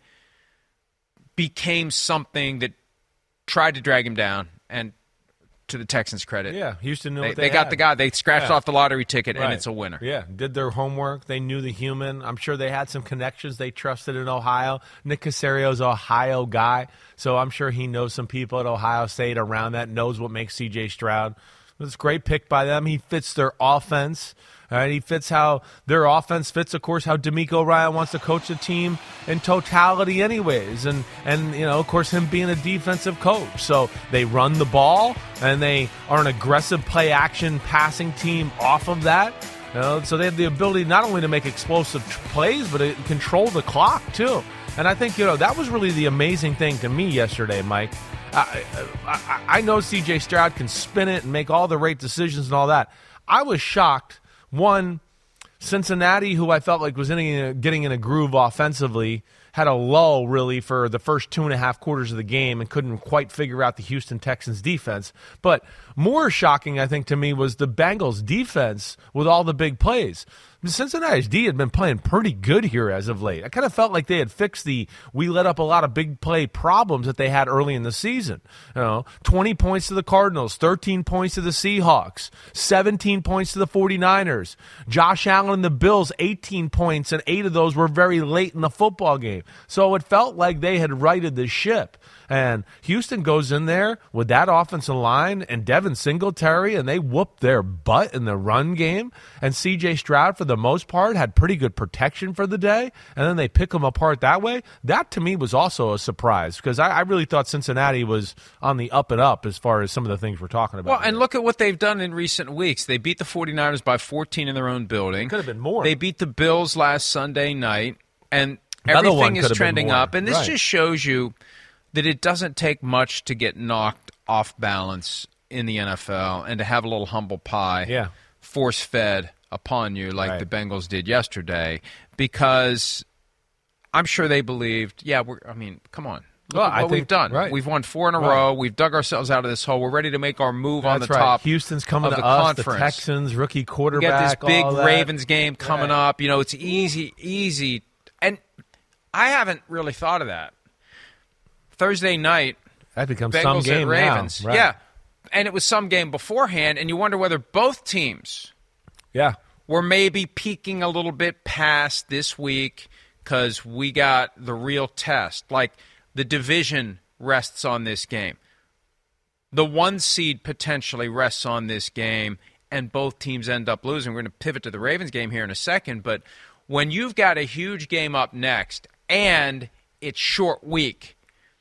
[SPEAKER 4] became something that tried to drag him down, and to the Texans' credit,
[SPEAKER 5] Yeah, Houston knew
[SPEAKER 4] they,
[SPEAKER 5] what
[SPEAKER 4] they
[SPEAKER 5] they,
[SPEAKER 4] got
[SPEAKER 5] had.
[SPEAKER 4] the guy. They scratched
[SPEAKER 5] Yeah.
[SPEAKER 4] off the lottery ticket, and
[SPEAKER 5] Right.
[SPEAKER 4] it's a winner.
[SPEAKER 5] Yeah, did their homework. They knew the human. I'm sure they had some connections they trusted in Ohio. Nick Caserio's an Ohio guy, so I'm sure he knows some people at Ohio State around that, knows what makes C J Stroud. It's a great pick by them. He fits their offense. All right, he fits how their offense fits, of course, how DeMeco Ryan wants to coach the team in totality anyways. And, and you know, of course, him being a defensive coach. So they run the ball, and they are an aggressive play-action passing team off of that. You know, so they have the ability not only to make explosive tr- plays, but to control the clock, too. And I think, you know, that was really the amazing thing to me yesterday, Mike. I, I, I know C J Stroud can spin it and make all the right decisions and all that. I was shocked. One, Cincinnati, who I felt like was in a, getting in a groove offensively, had a lull really for the first two and a half quarters of the game and couldn't quite figure out the Houston Texans defense. But more shocking, I think, to me was the Bengals defense with all the big plays. Cincinnati's D had been playing pretty good here as of late. I kind of felt like they had fixed the we let up a lot of big play problems that they had early in the season. You know, twenty points to the Cardinals, thirteen points to the Seahawks, seventeen points to the 49ers. Josh Allen and the Bills, eighteen points, and eight of those were very late in the football game. So it felt like they had righted the ship. And Houston goes in there with that offensive line and Devin Singletary, and they whooped their butt in the run game. And C J Stroud, for the most part, had pretty good protection for the day. And then they pick them apart that way. That, to me, was also a surprise because I, I really thought Cincinnati was on the up and up as far as some of the things we're talking about.
[SPEAKER 4] Well,
[SPEAKER 5] here.
[SPEAKER 4] and look at what they've done in recent weeks. They beat the 49ers by fourteen in their own building.
[SPEAKER 5] Could have been more.
[SPEAKER 4] They beat the Bills last Sunday night, and
[SPEAKER 5] Another one
[SPEAKER 4] everything
[SPEAKER 5] could
[SPEAKER 4] is
[SPEAKER 5] have been
[SPEAKER 4] trending
[SPEAKER 5] more.
[SPEAKER 4] up. And this
[SPEAKER 5] Right.
[SPEAKER 4] just shows you that it doesn't take much to get knocked off balance in the N F L and to have a little humble pie
[SPEAKER 5] Yeah.
[SPEAKER 4] force-fed upon you like
[SPEAKER 5] Right.
[SPEAKER 4] the Bengals did yesterday, because I'm sure they believed, yeah, we're, I mean, come on. Look
[SPEAKER 5] Well,
[SPEAKER 4] at
[SPEAKER 5] I
[SPEAKER 4] what
[SPEAKER 5] think-
[SPEAKER 4] we've done.
[SPEAKER 5] right.
[SPEAKER 4] We've won four in a
[SPEAKER 5] Right.
[SPEAKER 4] row. We've dug ourselves out of this hole. We're ready to make our move on the
[SPEAKER 5] That's right.
[SPEAKER 4] top.
[SPEAKER 5] Houston's coming
[SPEAKER 4] of
[SPEAKER 5] to
[SPEAKER 4] the
[SPEAKER 5] us, the
[SPEAKER 4] conference.
[SPEAKER 5] Texans, rookie
[SPEAKER 4] We
[SPEAKER 5] quarterback.
[SPEAKER 4] got this big
[SPEAKER 5] all that.
[SPEAKER 4] Ravens game coming
[SPEAKER 5] Right.
[SPEAKER 4] up. You know, it's easy, easy. And I haven't really thought of that. Thursday night,
[SPEAKER 5] That becomes some
[SPEAKER 4] Bengals
[SPEAKER 5] game
[SPEAKER 4] at Ravens.
[SPEAKER 5] now. Right.
[SPEAKER 4] Yeah. And it was some game beforehand, and you wonder whether both teams
[SPEAKER 5] Yeah.
[SPEAKER 4] were maybe peaking a little bit past this week because we got the real test. Like, the division rests on this game. The one seed potentially rests on this game, and both teams end up losing. We're going to pivot to the Ravens game here in a second, but when you've got a huge game up next and it's short week,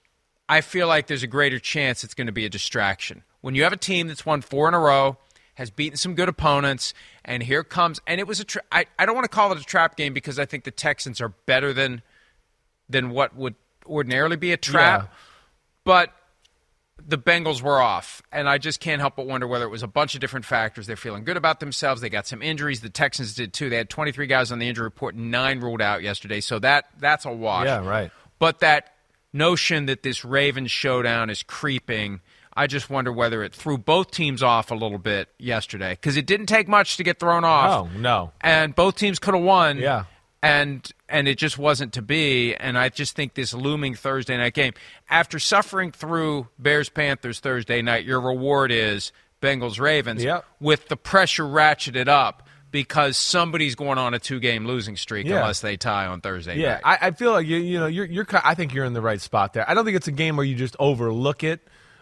[SPEAKER 4] I feel like there's a greater chance it's going to be a distraction. When you have a team that's won four in a row, has beaten some good opponents, and here comes, and it was a, tra- I, I don't want to call it a trap game because I think the Texans are better than than what would ordinarily be a trap,
[SPEAKER 5] Yeah.
[SPEAKER 4] but the Bengals were off, and I just can't help but wonder whether it was a bunch of different factors. They're feeling good about themselves. They got some injuries. The Texans did too. They had twenty-three guys on the injury report, nine ruled out yesterday, so that that's a wash.
[SPEAKER 5] Yeah, right.
[SPEAKER 4] But that notion that this Ravens showdown is creeping, I just wonder whether it threw both teams off a little bit yesterday, because it didn't take much to get thrown off.
[SPEAKER 5] Oh, no.
[SPEAKER 4] And both teams could have won.
[SPEAKER 5] Yeah.
[SPEAKER 4] And and it just wasn't to be. And I just think this looming Thursday night game, after suffering through Bears-Panthers Thursday night, your reward is Bengals-Ravens,
[SPEAKER 5] Yep.
[SPEAKER 4] with the pressure ratcheted up because somebody's going on a two-game losing streak
[SPEAKER 5] Yeah.
[SPEAKER 4] unless they tie on Thursday
[SPEAKER 5] Yeah,
[SPEAKER 4] night.
[SPEAKER 5] I, I feel like you, you know, you're, you're. ki- I think you're in the right spot there. I don't think it's a game where you just overlook it,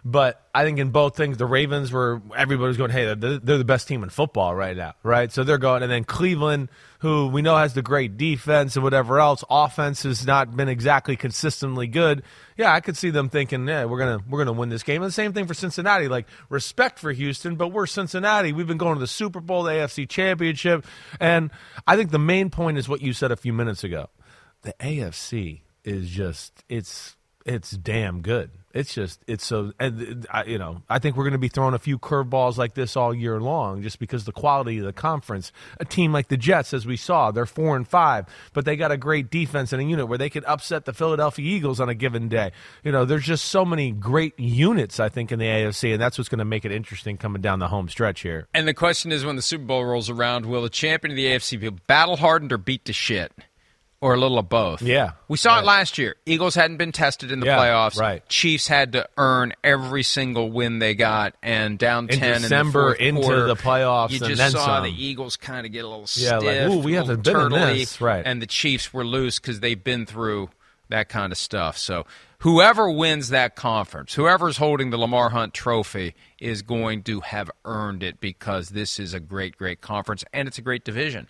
[SPEAKER 5] But I think in both things, the Ravens were, everybody was going, hey, they're, they're the best team in football right now, right? So they're going. And then Cleveland, who we know has the great defense and whatever else, offense has not been exactly consistently good. Yeah, I could see them thinking, yeah, we're gonna we're gonna win this game. And the same thing for Cincinnati. Like, respect for Houston, but we're Cincinnati. We've been going to the Super Bowl, the A F C Championship, and I think the main point is what you said a few minutes ago. The A F C is just it's it's damn good. It's just, it's so, and I, you know, I think we're going to be throwing a few curveballs like this all year long just because the quality of the conference. A team like the Jets, as we saw, they're four and five, but they got a great defense and a unit where they could upset the Philadelphia Eagles on a given day. You know, there's just so many great units, I think, in the A F C, and that's what's going to make it interesting coming down the home stretch here.
[SPEAKER 4] And the question is, when the Super Bowl rolls around, will the champion of the A F C be battle-hardened or beat to shit? Or a little of both.
[SPEAKER 5] Yeah.
[SPEAKER 4] We saw
[SPEAKER 5] right.
[SPEAKER 4] it last year. Eagles hadn't been tested in the
[SPEAKER 5] yeah,
[SPEAKER 4] playoffs.
[SPEAKER 5] Right.
[SPEAKER 4] Chiefs had to earn every single win they got, and down
[SPEAKER 5] in
[SPEAKER 4] ten
[SPEAKER 5] December
[SPEAKER 4] in the fourth
[SPEAKER 5] into
[SPEAKER 4] quarter,
[SPEAKER 5] the playoffs,
[SPEAKER 4] you
[SPEAKER 5] and
[SPEAKER 4] just
[SPEAKER 5] then
[SPEAKER 4] saw
[SPEAKER 5] some.
[SPEAKER 4] the Eagles kind of get a little
[SPEAKER 5] yeah,
[SPEAKER 4] stiff,
[SPEAKER 5] like, ooh, we
[SPEAKER 4] a
[SPEAKER 5] haven't
[SPEAKER 4] little
[SPEAKER 5] been in
[SPEAKER 4] turtley,
[SPEAKER 5] this. Right.
[SPEAKER 4] And the Chiefs were loose because they've been through that kind of stuff. So whoever wins that conference, whoever's holding the Lamar Hunt Trophy, is going to have earned it because this is a great, great conference, and it's a great division.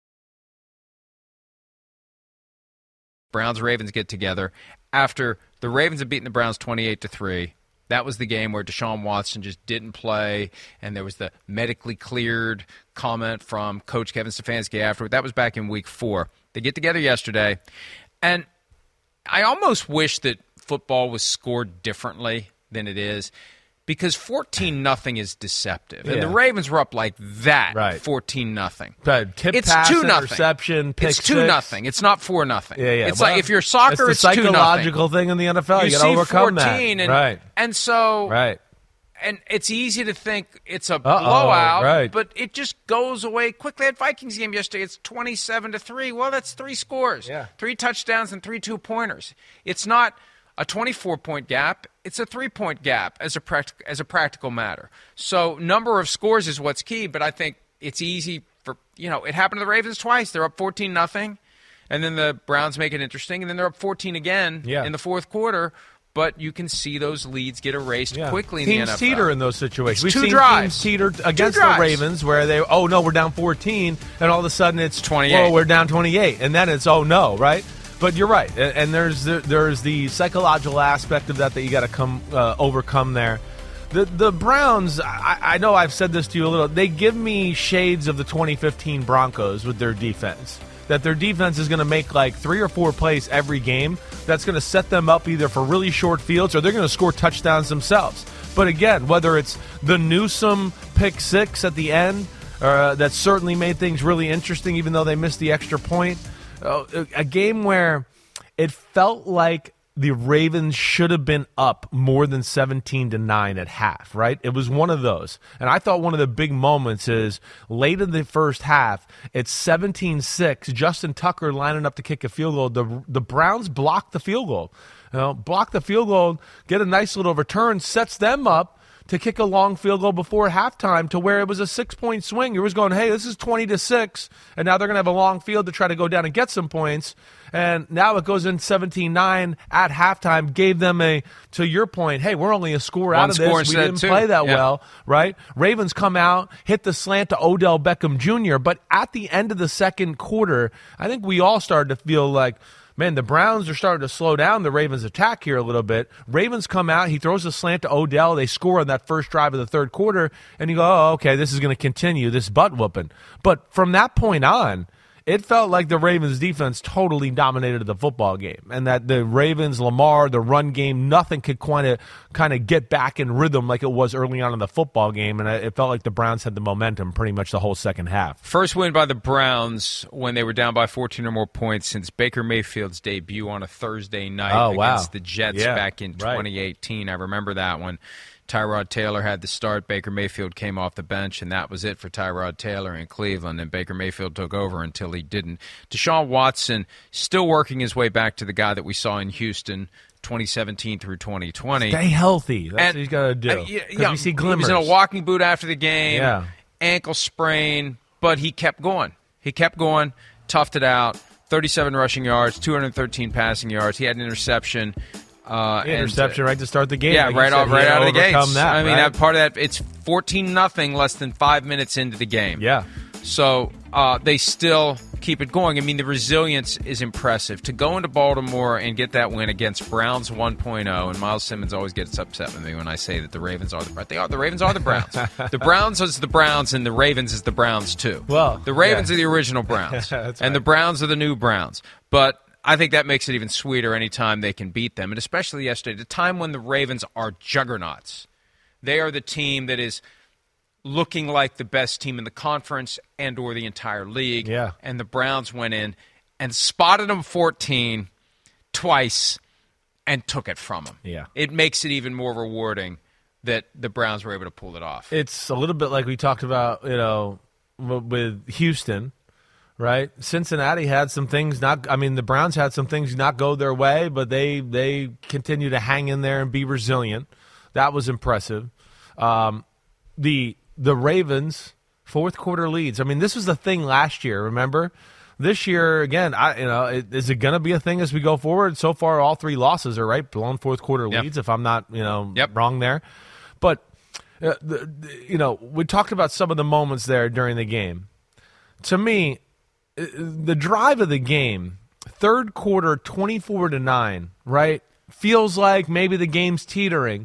[SPEAKER 4] Browns-Ravens get together. After the Ravens had beaten the Browns twenty-eight to three, that was the game where Deshaun Watson just didn't play, and there was the medically cleared comment from Coach Kevin Stefanski afterward. That was back in week four. They get together yesterday, and I almost wish that football was scored differently than it is, because fourteen nothing is deceptive.
[SPEAKER 5] Yeah.
[SPEAKER 4] And the Ravens were up like that,
[SPEAKER 5] right.
[SPEAKER 4] fourteen nothing.
[SPEAKER 5] But tip
[SPEAKER 4] it's
[SPEAKER 5] pass,
[SPEAKER 4] two nothing.
[SPEAKER 5] interception, pick
[SPEAKER 4] It's two
[SPEAKER 5] six.
[SPEAKER 4] nothing. It's not four nothing.
[SPEAKER 5] Yeah, yeah.
[SPEAKER 4] It's
[SPEAKER 5] well,
[SPEAKER 4] like if you're soccer,
[SPEAKER 5] it's, the
[SPEAKER 4] it's two nothing.
[SPEAKER 5] psychological thing in the N F L. You,
[SPEAKER 4] You
[SPEAKER 5] got to
[SPEAKER 4] see
[SPEAKER 5] overcome
[SPEAKER 4] fourteen,
[SPEAKER 5] that.
[SPEAKER 4] and
[SPEAKER 5] right.
[SPEAKER 4] and so
[SPEAKER 5] right.
[SPEAKER 4] and it's easy to think it's a
[SPEAKER 5] Uh-oh,
[SPEAKER 4] blowout,
[SPEAKER 5] right.
[SPEAKER 4] but it just goes away quickly. That Vikings game yesterday, it's twenty-seven to three. Well, that's three scores,
[SPEAKER 5] yeah.
[SPEAKER 4] three touchdowns and three two pointers. It's not a twenty-four point gap. It's a three-point gap as a practic- as a practical matter. So number of scores is what's key, but I think it's easy for, you know, it happened to the Ravens twice. They're up fourteen nothing, and then the Browns make it interesting, and then they're up fourteen again
[SPEAKER 5] yeah.
[SPEAKER 4] in the fourth quarter. But you can see those leads get erased
[SPEAKER 5] yeah.
[SPEAKER 4] quickly in
[SPEAKER 5] teams
[SPEAKER 4] the N F L.
[SPEAKER 5] teater in those situations.
[SPEAKER 4] It's
[SPEAKER 5] We've
[SPEAKER 4] two
[SPEAKER 5] seen
[SPEAKER 4] drives.
[SPEAKER 5] teams teeter against
[SPEAKER 4] drives.
[SPEAKER 5] the Ravens where they, oh, no, we're down fourteen, and all of a sudden it's
[SPEAKER 4] twenty-eight.
[SPEAKER 5] Oh, we're down twenty-eight, and then it's, oh, no, right? But you're right, and, and there's the, there's the psychological aspect of that that you got to come uh, overcome there. The the Browns, I, I know I've said this to you a little, they give me shades of the twenty fifteen Broncos with their defense. That their defense is going to make like three or four plays every game that's going to set them up either for really short fields or they're going to score touchdowns themselves. But again, whether it's the Newsome pick six at the end, uh, that certainly made things really interesting even though they missed the extra point. Uh, a game where it felt like the Ravens should have been up more than seventeen to nine at half, right? It was one of those. And I thought one of the big moments is late in the first half, it's seventeen six, Justin Tucker lining up to kick a field goal. The the Browns blocked the field goal. You know, block the field goal, get a nice little return, sets them up to kick a long field goal before halftime to where it was a six-point swing. You was going, hey, this is twenty to six, and now they're going to have a long field to try to go down and get some points. And now it goes in seventeen nine at halftime, gave them a, to your point, hey, we're only a score
[SPEAKER 4] One
[SPEAKER 5] out of
[SPEAKER 4] score
[SPEAKER 5] this. We
[SPEAKER 4] instead
[SPEAKER 5] didn't
[SPEAKER 4] of two.
[SPEAKER 5] play that
[SPEAKER 4] Yeah.
[SPEAKER 5] well, right? Ravens come out, hit the slant to Odell Beckham Junior, but at the end of the second quarter, I think we all started to feel like, man, the Browns are starting to slow down the Ravens' attack here a little bit. Ravens come out. He throws a slant to Odell. They score on that first drive of the third quarter, and you go, oh, okay, this is going to continue, this butt-whooping. But from that point on, it felt like the Ravens' defense totally dominated the football game, and that the Ravens, Lamar, the run game, nothing could kind of kind of get back in rhythm like it was early on in the football game, and it felt like the Browns had the momentum pretty much the whole second half.
[SPEAKER 4] First win by the Browns when they were down by fourteen or more points since Baker Mayfield's debut on a Thursday night
[SPEAKER 5] Oh, wow.
[SPEAKER 4] against the Jets
[SPEAKER 5] Yeah,
[SPEAKER 4] back in
[SPEAKER 5] right.
[SPEAKER 4] twenty eighteen. I remember that one. Tyrod Taylor had the start. Baker Mayfield came off the bench, and that was it for Tyrod Taylor in Cleveland, and Baker Mayfield took over until he didn't. Deshaun Watson still working his way back to the guy that we saw in Houston twenty seventeen through twenty twenty.
[SPEAKER 5] Stay healthy. That's
[SPEAKER 4] And-
[SPEAKER 5] what he's got to do.
[SPEAKER 4] Uh, yeah, yeah,
[SPEAKER 5] we see
[SPEAKER 4] he
[SPEAKER 5] glimmers.
[SPEAKER 4] was in a walking boot after the game,
[SPEAKER 5] Yeah.
[SPEAKER 4] ankle sprain, but he kept going. He kept going, toughed it out, thirty-seven rushing yards, two hundred thirteen passing yards. He had an interception. Uh,
[SPEAKER 5] interception
[SPEAKER 4] and, uh,
[SPEAKER 5] right to start the game.
[SPEAKER 4] Yeah,
[SPEAKER 5] like
[SPEAKER 4] right, off, right out of the gates.
[SPEAKER 5] That,
[SPEAKER 4] I mean,
[SPEAKER 5] right?
[SPEAKER 4] that part of that, it's fourteen nothing less than five minutes into the game.
[SPEAKER 5] Yeah.
[SPEAKER 4] So uh, they still keep it going. I mean, the resilience is impressive. To go into Baltimore and get that win against Browns one point oh, and Miles Simmons always gets upset with me when I say that the Ravens are the Browns. They are, the Ravens are the Browns. The Browns is the Browns, and the Ravens is the Browns, too.
[SPEAKER 5] Well,
[SPEAKER 4] the Ravens
[SPEAKER 5] yeah.
[SPEAKER 4] are the original Browns,
[SPEAKER 5] That's
[SPEAKER 4] and
[SPEAKER 5] right.
[SPEAKER 4] the Browns are the new Browns. But I think that makes it even sweeter anytime they can beat them, and especially yesterday, the time when the Ravens are juggernauts. They are the team that is looking like the best team in the conference and or the entire league.
[SPEAKER 5] Yeah.
[SPEAKER 4] And the Browns went in and spotted them fourteen twice and took it from them.
[SPEAKER 5] Yeah.
[SPEAKER 4] It makes it even more rewarding that the Browns were able to pull it off.
[SPEAKER 5] It's a little bit like we talked about, you know, with Houston, right? Cincinnati had some things not – I mean, the Browns had some things not go their way, but they they continue to hang in there and be resilient. That was impressive. Um, the the Ravens, fourth quarter leads. I mean, this was the thing last year, remember? This year, again, I you know, it, is it going to be a thing as we go forward? So far, all three losses are, right, blown fourth quarter
[SPEAKER 4] Yep.
[SPEAKER 5] leads, if I'm not, you know,
[SPEAKER 4] Yep.
[SPEAKER 5] wrong there. But, uh, the, the, you know, we talked about some of the moments there during the game. To me, uh, the drive of the game, third quarter, twenty-four to nine, right, feels like maybe the game's teetering.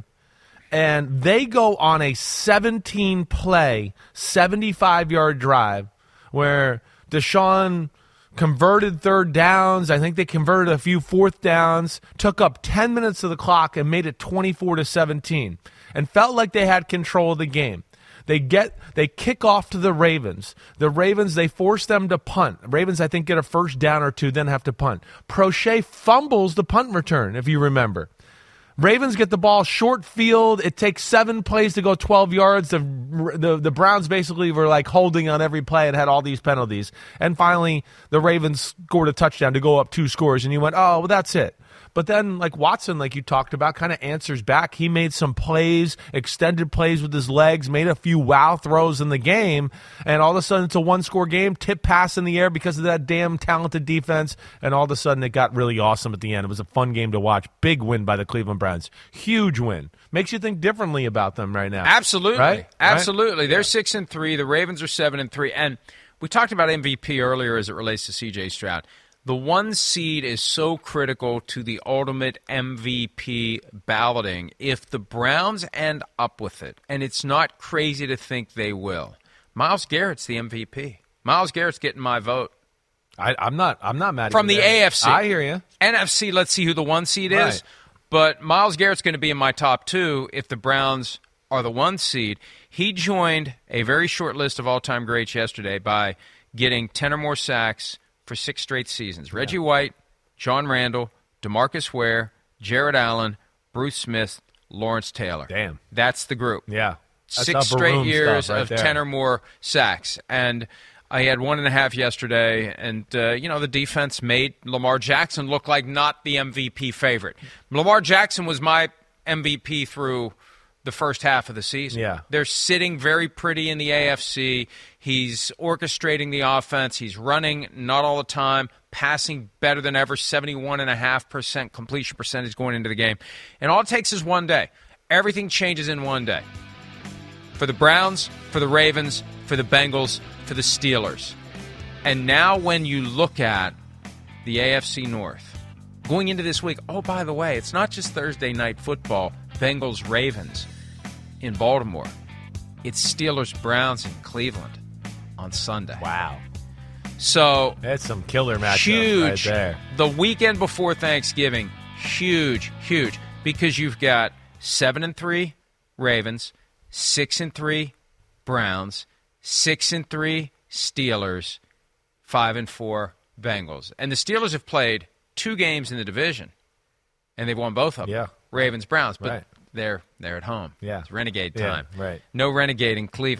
[SPEAKER 5] And they go on a seventeen-play, seventy-five-yard drive where Deshaun converted third downs. I think they converted a few fourth downs, took up ten minutes of the clock, and made it twenty-four to seventeen, and felt like they had control of the game. They get they kick off to the Ravens. The Ravens, they force them to punt. Ravens, I think, get a first down or two, then have to punt. Prochet fumbles the punt return, if you remember. Ravens get the ball short field. It takes seven plays to go twelve yards. The, the the Browns basically were like holding on every play and had all these penalties. And finally, the Ravens scored a touchdown to go up two scores. And you went, oh, well, that's it. But then, like Watson, like you talked about, kind of answers back. He made some plays, extended plays with his legs, made a few wow throws in the game, and all of a sudden it's a one-score game, tip pass in the air because of that damn talented defense, and all of a sudden it got really awesome at the end. It was a fun game to watch. Big win by the Cleveland Browns. Huge win. Makes you think differently about them right now.
[SPEAKER 4] Absolutely.
[SPEAKER 5] Right?
[SPEAKER 4] Absolutely.
[SPEAKER 5] Right?
[SPEAKER 4] They're six and three. The Ravens are seven and three. And we talked about M V P earlier as it relates to C J Stroud. The one seed is so critical to the ultimate M V P balloting. If the Browns end up with it, and it's not crazy to think they will, Myles Garrett's the M V P. Myles Garrett's getting my vote.
[SPEAKER 5] I, I'm not. I'm not mad at
[SPEAKER 4] From
[SPEAKER 5] you
[SPEAKER 4] the
[SPEAKER 5] there.
[SPEAKER 4] A F C.
[SPEAKER 5] I hear you.
[SPEAKER 4] N F C, let's see who the one seed is.
[SPEAKER 5] Right.
[SPEAKER 4] But Myles Garrett's going to be in my top two if the Browns are the one seed. He joined a very short list of all-time greats yesterday by getting ten or more sacks for six straight seasons. Reggie
[SPEAKER 5] Yeah.
[SPEAKER 4] White, John Randall, DeMarcus Ware, Jared Allen, Bruce Smith, Lawrence Taylor.
[SPEAKER 5] Damn.
[SPEAKER 4] That's the group.
[SPEAKER 5] Yeah. That's
[SPEAKER 4] Six
[SPEAKER 5] upper
[SPEAKER 4] straight
[SPEAKER 5] room
[SPEAKER 4] years
[SPEAKER 5] stuff right
[SPEAKER 4] of
[SPEAKER 5] there.
[SPEAKER 4] ten or more sacks. And I had one and a half yesterday, and, uh, you know, the defense made Lamar Jackson look like not the M V P favorite. Lamar Jackson was my M V P through the first half of the season.
[SPEAKER 5] Yeah.
[SPEAKER 4] They're sitting very pretty in the A F C. He's orchestrating the offense. He's running not all the time, passing better than ever, seventy-one point five percent completion percentage going into the game. And all it takes is one day. Everything changes in one day. For the Browns, for the Ravens, for the Bengals, for the Steelers. And now when you look at the A F C North, going into this week, oh, by the way, it's not just Thursday night football, Bengals-Ravens in Baltimore. It's Steelers-Browns in Cleveland on Sunday.
[SPEAKER 5] Wow.
[SPEAKER 4] So
[SPEAKER 5] That's some killer matchup
[SPEAKER 4] huge.
[SPEAKER 5] right there.
[SPEAKER 4] The weekend before Thanksgiving, huge, huge, because you've got seven and three Ravens, six and three Browns, six and three Steelers, five and four Bengals, and the Steelers have played two games in the division, and they've won both of them.
[SPEAKER 5] Yeah.
[SPEAKER 4] Ravens, Browns, but
[SPEAKER 5] Right.
[SPEAKER 4] they're they're at home.
[SPEAKER 5] Yeah.
[SPEAKER 4] It's renegade
[SPEAKER 5] Yeah,
[SPEAKER 4] time.
[SPEAKER 5] right.
[SPEAKER 4] No renegade in Cleveland.
[SPEAKER 5] Right.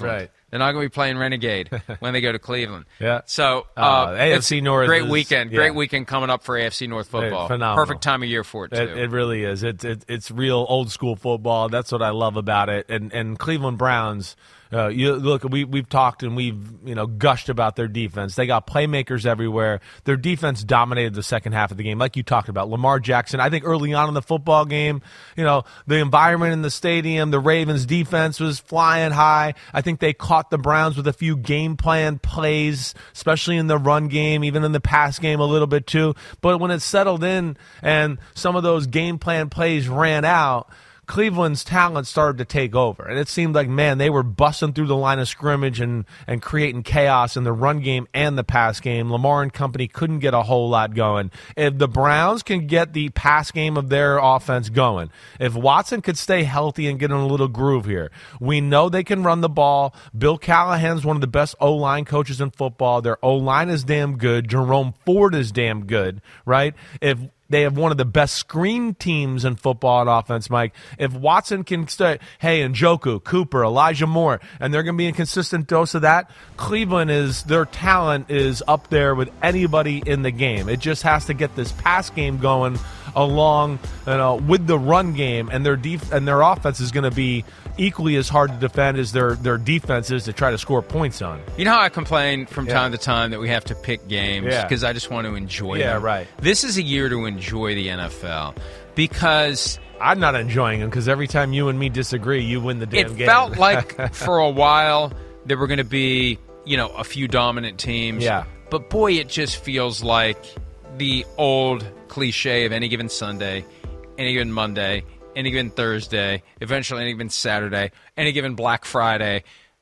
[SPEAKER 4] They're not going to be playing Renegade when they go to Cleveland.
[SPEAKER 5] Yeah.
[SPEAKER 4] So uh,
[SPEAKER 5] uh, A F C North.
[SPEAKER 4] Great
[SPEAKER 5] is,
[SPEAKER 4] weekend.
[SPEAKER 5] Yeah.
[SPEAKER 4] Great weekend coming up for A F C North football.
[SPEAKER 5] Phenomenal.
[SPEAKER 4] Perfect time of year for it too.
[SPEAKER 5] It, it really is. It's it, it's real old school football. That's what I love about it. And and Cleveland Browns. Uh, you look, we we've talked and we've you know gushed about their defense. They got playmakers everywhere. Their defense dominated the second half of the game, like you talked about. Lamar Jackson. I think early on in the football game, you know, the environment in the stadium, the Ravens' defense was flying high. I think they caught the Browns with a few game plan plays, especially in the run game, even in the pass game a little bit too. But when it settled in and some of those game plan plays ran out, Cleveland's talent started to take over. And it seemed like, man, they were busting through the line of scrimmage and, and creating chaos in the run game and the pass game. Lamar and company couldn't get a whole lot going. If the Browns can get the pass game of their offense going, if Watson could stay healthy and get in a little groove here, we know they can run the ball. Bill Callahan's one of the best O-line coaches in football. Their O-line is damn good. Jerome Ford is damn good, right? If They have one of the best screen teams in football and offense, Mike. If Watson can stay, hey, Njoku, Cooper, Elijah Moore, and they're going to be a consistent dose of that, Cleveland is, their talent is up there with anybody in the game. It just has to get this pass game going along, you know, with the run game, and their def- and their offense is going to be equally as hard to defend as their, their defense is to try to score points on.
[SPEAKER 4] You know how I complain from
[SPEAKER 5] Yeah.
[SPEAKER 4] time to time that we have to pick games
[SPEAKER 5] Yeah.
[SPEAKER 4] because I just want to enjoy
[SPEAKER 5] Yeah,
[SPEAKER 4] them.
[SPEAKER 5] right.
[SPEAKER 4] This is a year to enjoy the N F L because
[SPEAKER 5] I'm not enjoying them because every time you and me disagree, you win the damn
[SPEAKER 4] it
[SPEAKER 5] game.
[SPEAKER 4] felt like for a while there were going to be, you know, a few dominant teams.
[SPEAKER 5] Yeah.
[SPEAKER 4] But boy, it just feels like the old cliche of any given Sunday, any given Monday, any given Thursday, eventually any given Saturday, any given Black Friday,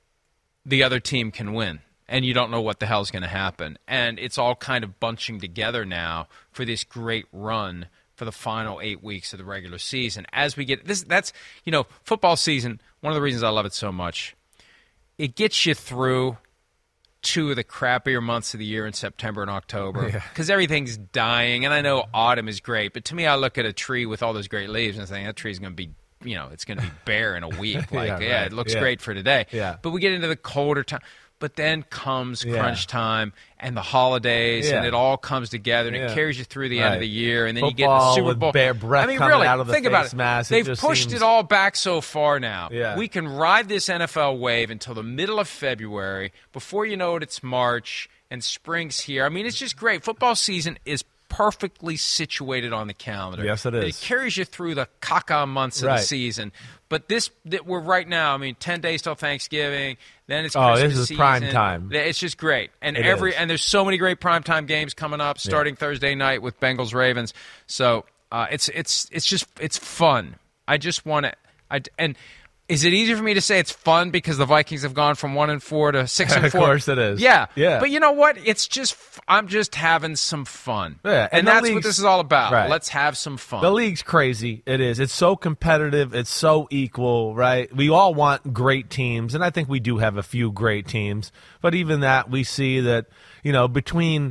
[SPEAKER 4] the other team can win. And you don't know what the hell's going to happen. And it's all kind of bunching together now for this great run for the final eight weeks of the regular season. As we get this, that's, you know, football season, one of the reasons I love it so much, it gets you through two of the crappier months of the year in September and October because yeah. everything's dying. And I know autumn is great, but to me, I look at a tree with all those great leaves and I think that tree's going to be, you know, it's going to be bare in a week. Like, yeah, yeah right. it looks
[SPEAKER 5] yeah.
[SPEAKER 4] great for today.
[SPEAKER 5] Yeah.
[SPEAKER 4] But we get into the colder time. But then comes
[SPEAKER 5] yeah.
[SPEAKER 4] crunch time and the holidays,
[SPEAKER 5] yeah.
[SPEAKER 4] and it all comes together, and yeah. it carries you through the
[SPEAKER 5] right.
[SPEAKER 4] end of the year, and then
[SPEAKER 5] Football
[SPEAKER 4] you get the Super
[SPEAKER 5] with
[SPEAKER 4] Bowl.
[SPEAKER 5] Bare breath
[SPEAKER 4] I mean,
[SPEAKER 5] coming
[SPEAKER 4] really,
[SPEAKER 5] out of the
[SPEAKER 4] think
[SPEAKER 5] face
[SPEAKER 4] about it.
[SPEAKER 5] mask.
[SPEAKER 4] They've
[SPEAKER 5] it
[SPEAKER 4] pushed
[SPEAKER 5] seems...
[SPEAKER 4] it all back so far now.
[SPEAKER 5] Yeah.
[SPEAKER 4] We can ride this N F L wave until the middle of February. Before you know it, it's March, and spring's here. I mean, it's just great. Football season is perfectly situated on the calendar.
[SPEAKER 5] Yes, it is.
[SPEAKER 4] It carries you through the caca months of
[SPEAKER 5] right.
[SPEAKER 4] the season. But this, that we're right now, I mean, ten days till Thanksgiving, then it's
[SPEAKER 5] oh,
[SPEAKER 4] Christmas
[SPEAKER 5] this is
[SPEAKER 4] season.
[SPEAKER 5] prime time.
[SPEAKER 4] It's just great. And
[SPEAKER 5] it
[SPEAKER 4] every
[SPEAKER 5] is.
[SPEAKER 4] and there's so many great primetime games coming up starting yeah. Thursday night with Bengals Ravens. So uh, it's it's it's just it's fun. I just want to I and is it easier for me to say it's fun because the Vikings have gone from one and four to six and four?
[SPEAKER 5] Of course it is.
[SPEAKER 4] Yeah,
[SPEAKER 5] yeah.
[SPEAKER 4] But you know what? It's just I'm just having some fun.
[SPEAKER 5] Yeah,
[SPEAKER 4] and,
[SPEAKER 5] and
[SPEAKER 4] that's
[SPEAKER 5] league's,
[SPEAKER 4] what this is all about.
[SPEAKER 5] Right.
[SPEAKER 4] Let's have some fun.
[SPEAKER 5] The league's crazy. It is. It's so competitive. It's so equal, right? We all want great teams, and I think we do have a few great teams. But even that, we see that, you know, between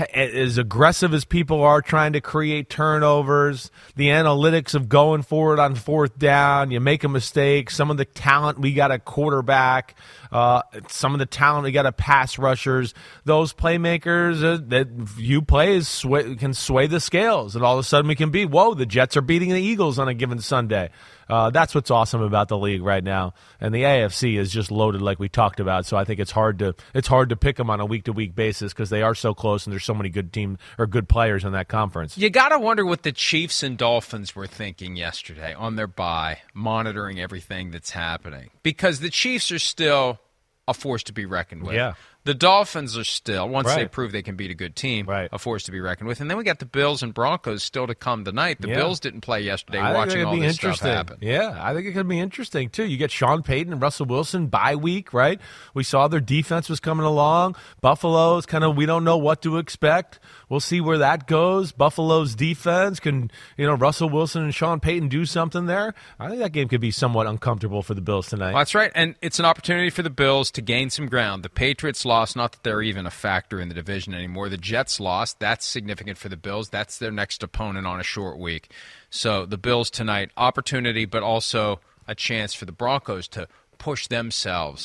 [SPEAKER 5] as aggressive as people are trying to create turnovers, the analytics of going forward on fourth down, you make a mistake, some of the talent we got at quarterback, uh, some of the talent we got at pass rushers, those playmakers uh, that you play is sway, can sway the scales, and all of a sudden we can be, whoa, the Jets are beating the Eagles on a given Sunday. Uh, that's what's awesome about the league right now, and the A F C is just loaded like we talked about. So I think it's hard to it's hard to pick them on a week to week basis because they are so close and there's so many good team or good players in that conference.
[SPEAKER 4] You got to wonder what the Chiefs and Dolphins were thinking yesterday on their bye, monitoring everything that's happening, because the Chiefs are still a force to be reckoned with.
[SPEAKER 5] Yeah.
[SPEAKER 4] The Dolphins are still, once
[SPEAKER 5] right.
[SPEAKER 4] they prove they can beat a good team,
[SPEAKER 5] right.
[SPEAKER 4] a force to be reckoned with. And then we got the Bills and Broncos still to come tonight. The
[SPEAKER 5] yeah.
[SPEAKER 4] Bills didn't play yesterday
[SPEAKER 5] I
[SPEAKER 4] watching
[SPEAKER 5] think
[SPEAKER 4] all
[SPEAKER 5] be
[SPEAKER 4] this stuff happen.
[SPEAKER 5] Yeah, I think it could be interesting, too. You get Sean Payton and Russell Wilson bye week, right? We saw their defense was coming along. Buffalo's kind of, we don't know what to expect. We'll see where that goes. Buffalo's defense, can, you know, Russell Wilson and Sean Payton do something there? I think that game could be somewhat uncomfortable for the Bills tonight.
[SPEAKER 4] Well, that's right, and it's an opportunity for the Bills to gain some ground. The Patriots lost, not that they're even a factor in the division anymore. The Jets lost. That's significant for the Bills. That's their next opponent on a short week. So the Bills tonight, opportunity, but also a chance for the Broncos to push themselves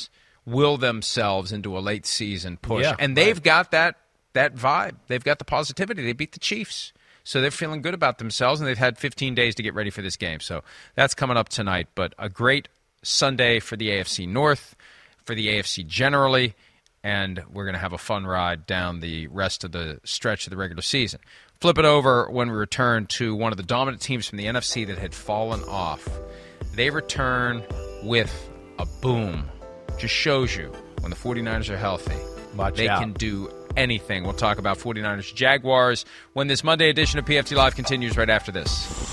[SPEAKER 4] will themselves into a late season push.
[SPEAKER 5] Yeah,
[SPEAKER 4] and they've
[SPEAKER 5] right.
[SPEAKER 4] got that that vibe. They've got the positivity. They beat the Chiefs. So they're feeling good about themselves, and they've had fifteen days to get ready for this game. So that's coming up tonight. But a great Sunday for the A F C North, for the A F C generally, and we're going to have a fun ride down the rest of the stretch of the regular season. Flip it over when we return to one of the dominant teams from the N F C that had fallen off. They return with a boom. Just shows you when the 49ers are healthy,
[SPEAKER 5] Watch
[SPEAKER 4] they
[SPEAKER 5] out.
[SPEAKER 4] can do anything. We'll talk about 49ers Jaguars when this Monday edition of P F T Live continues right after this.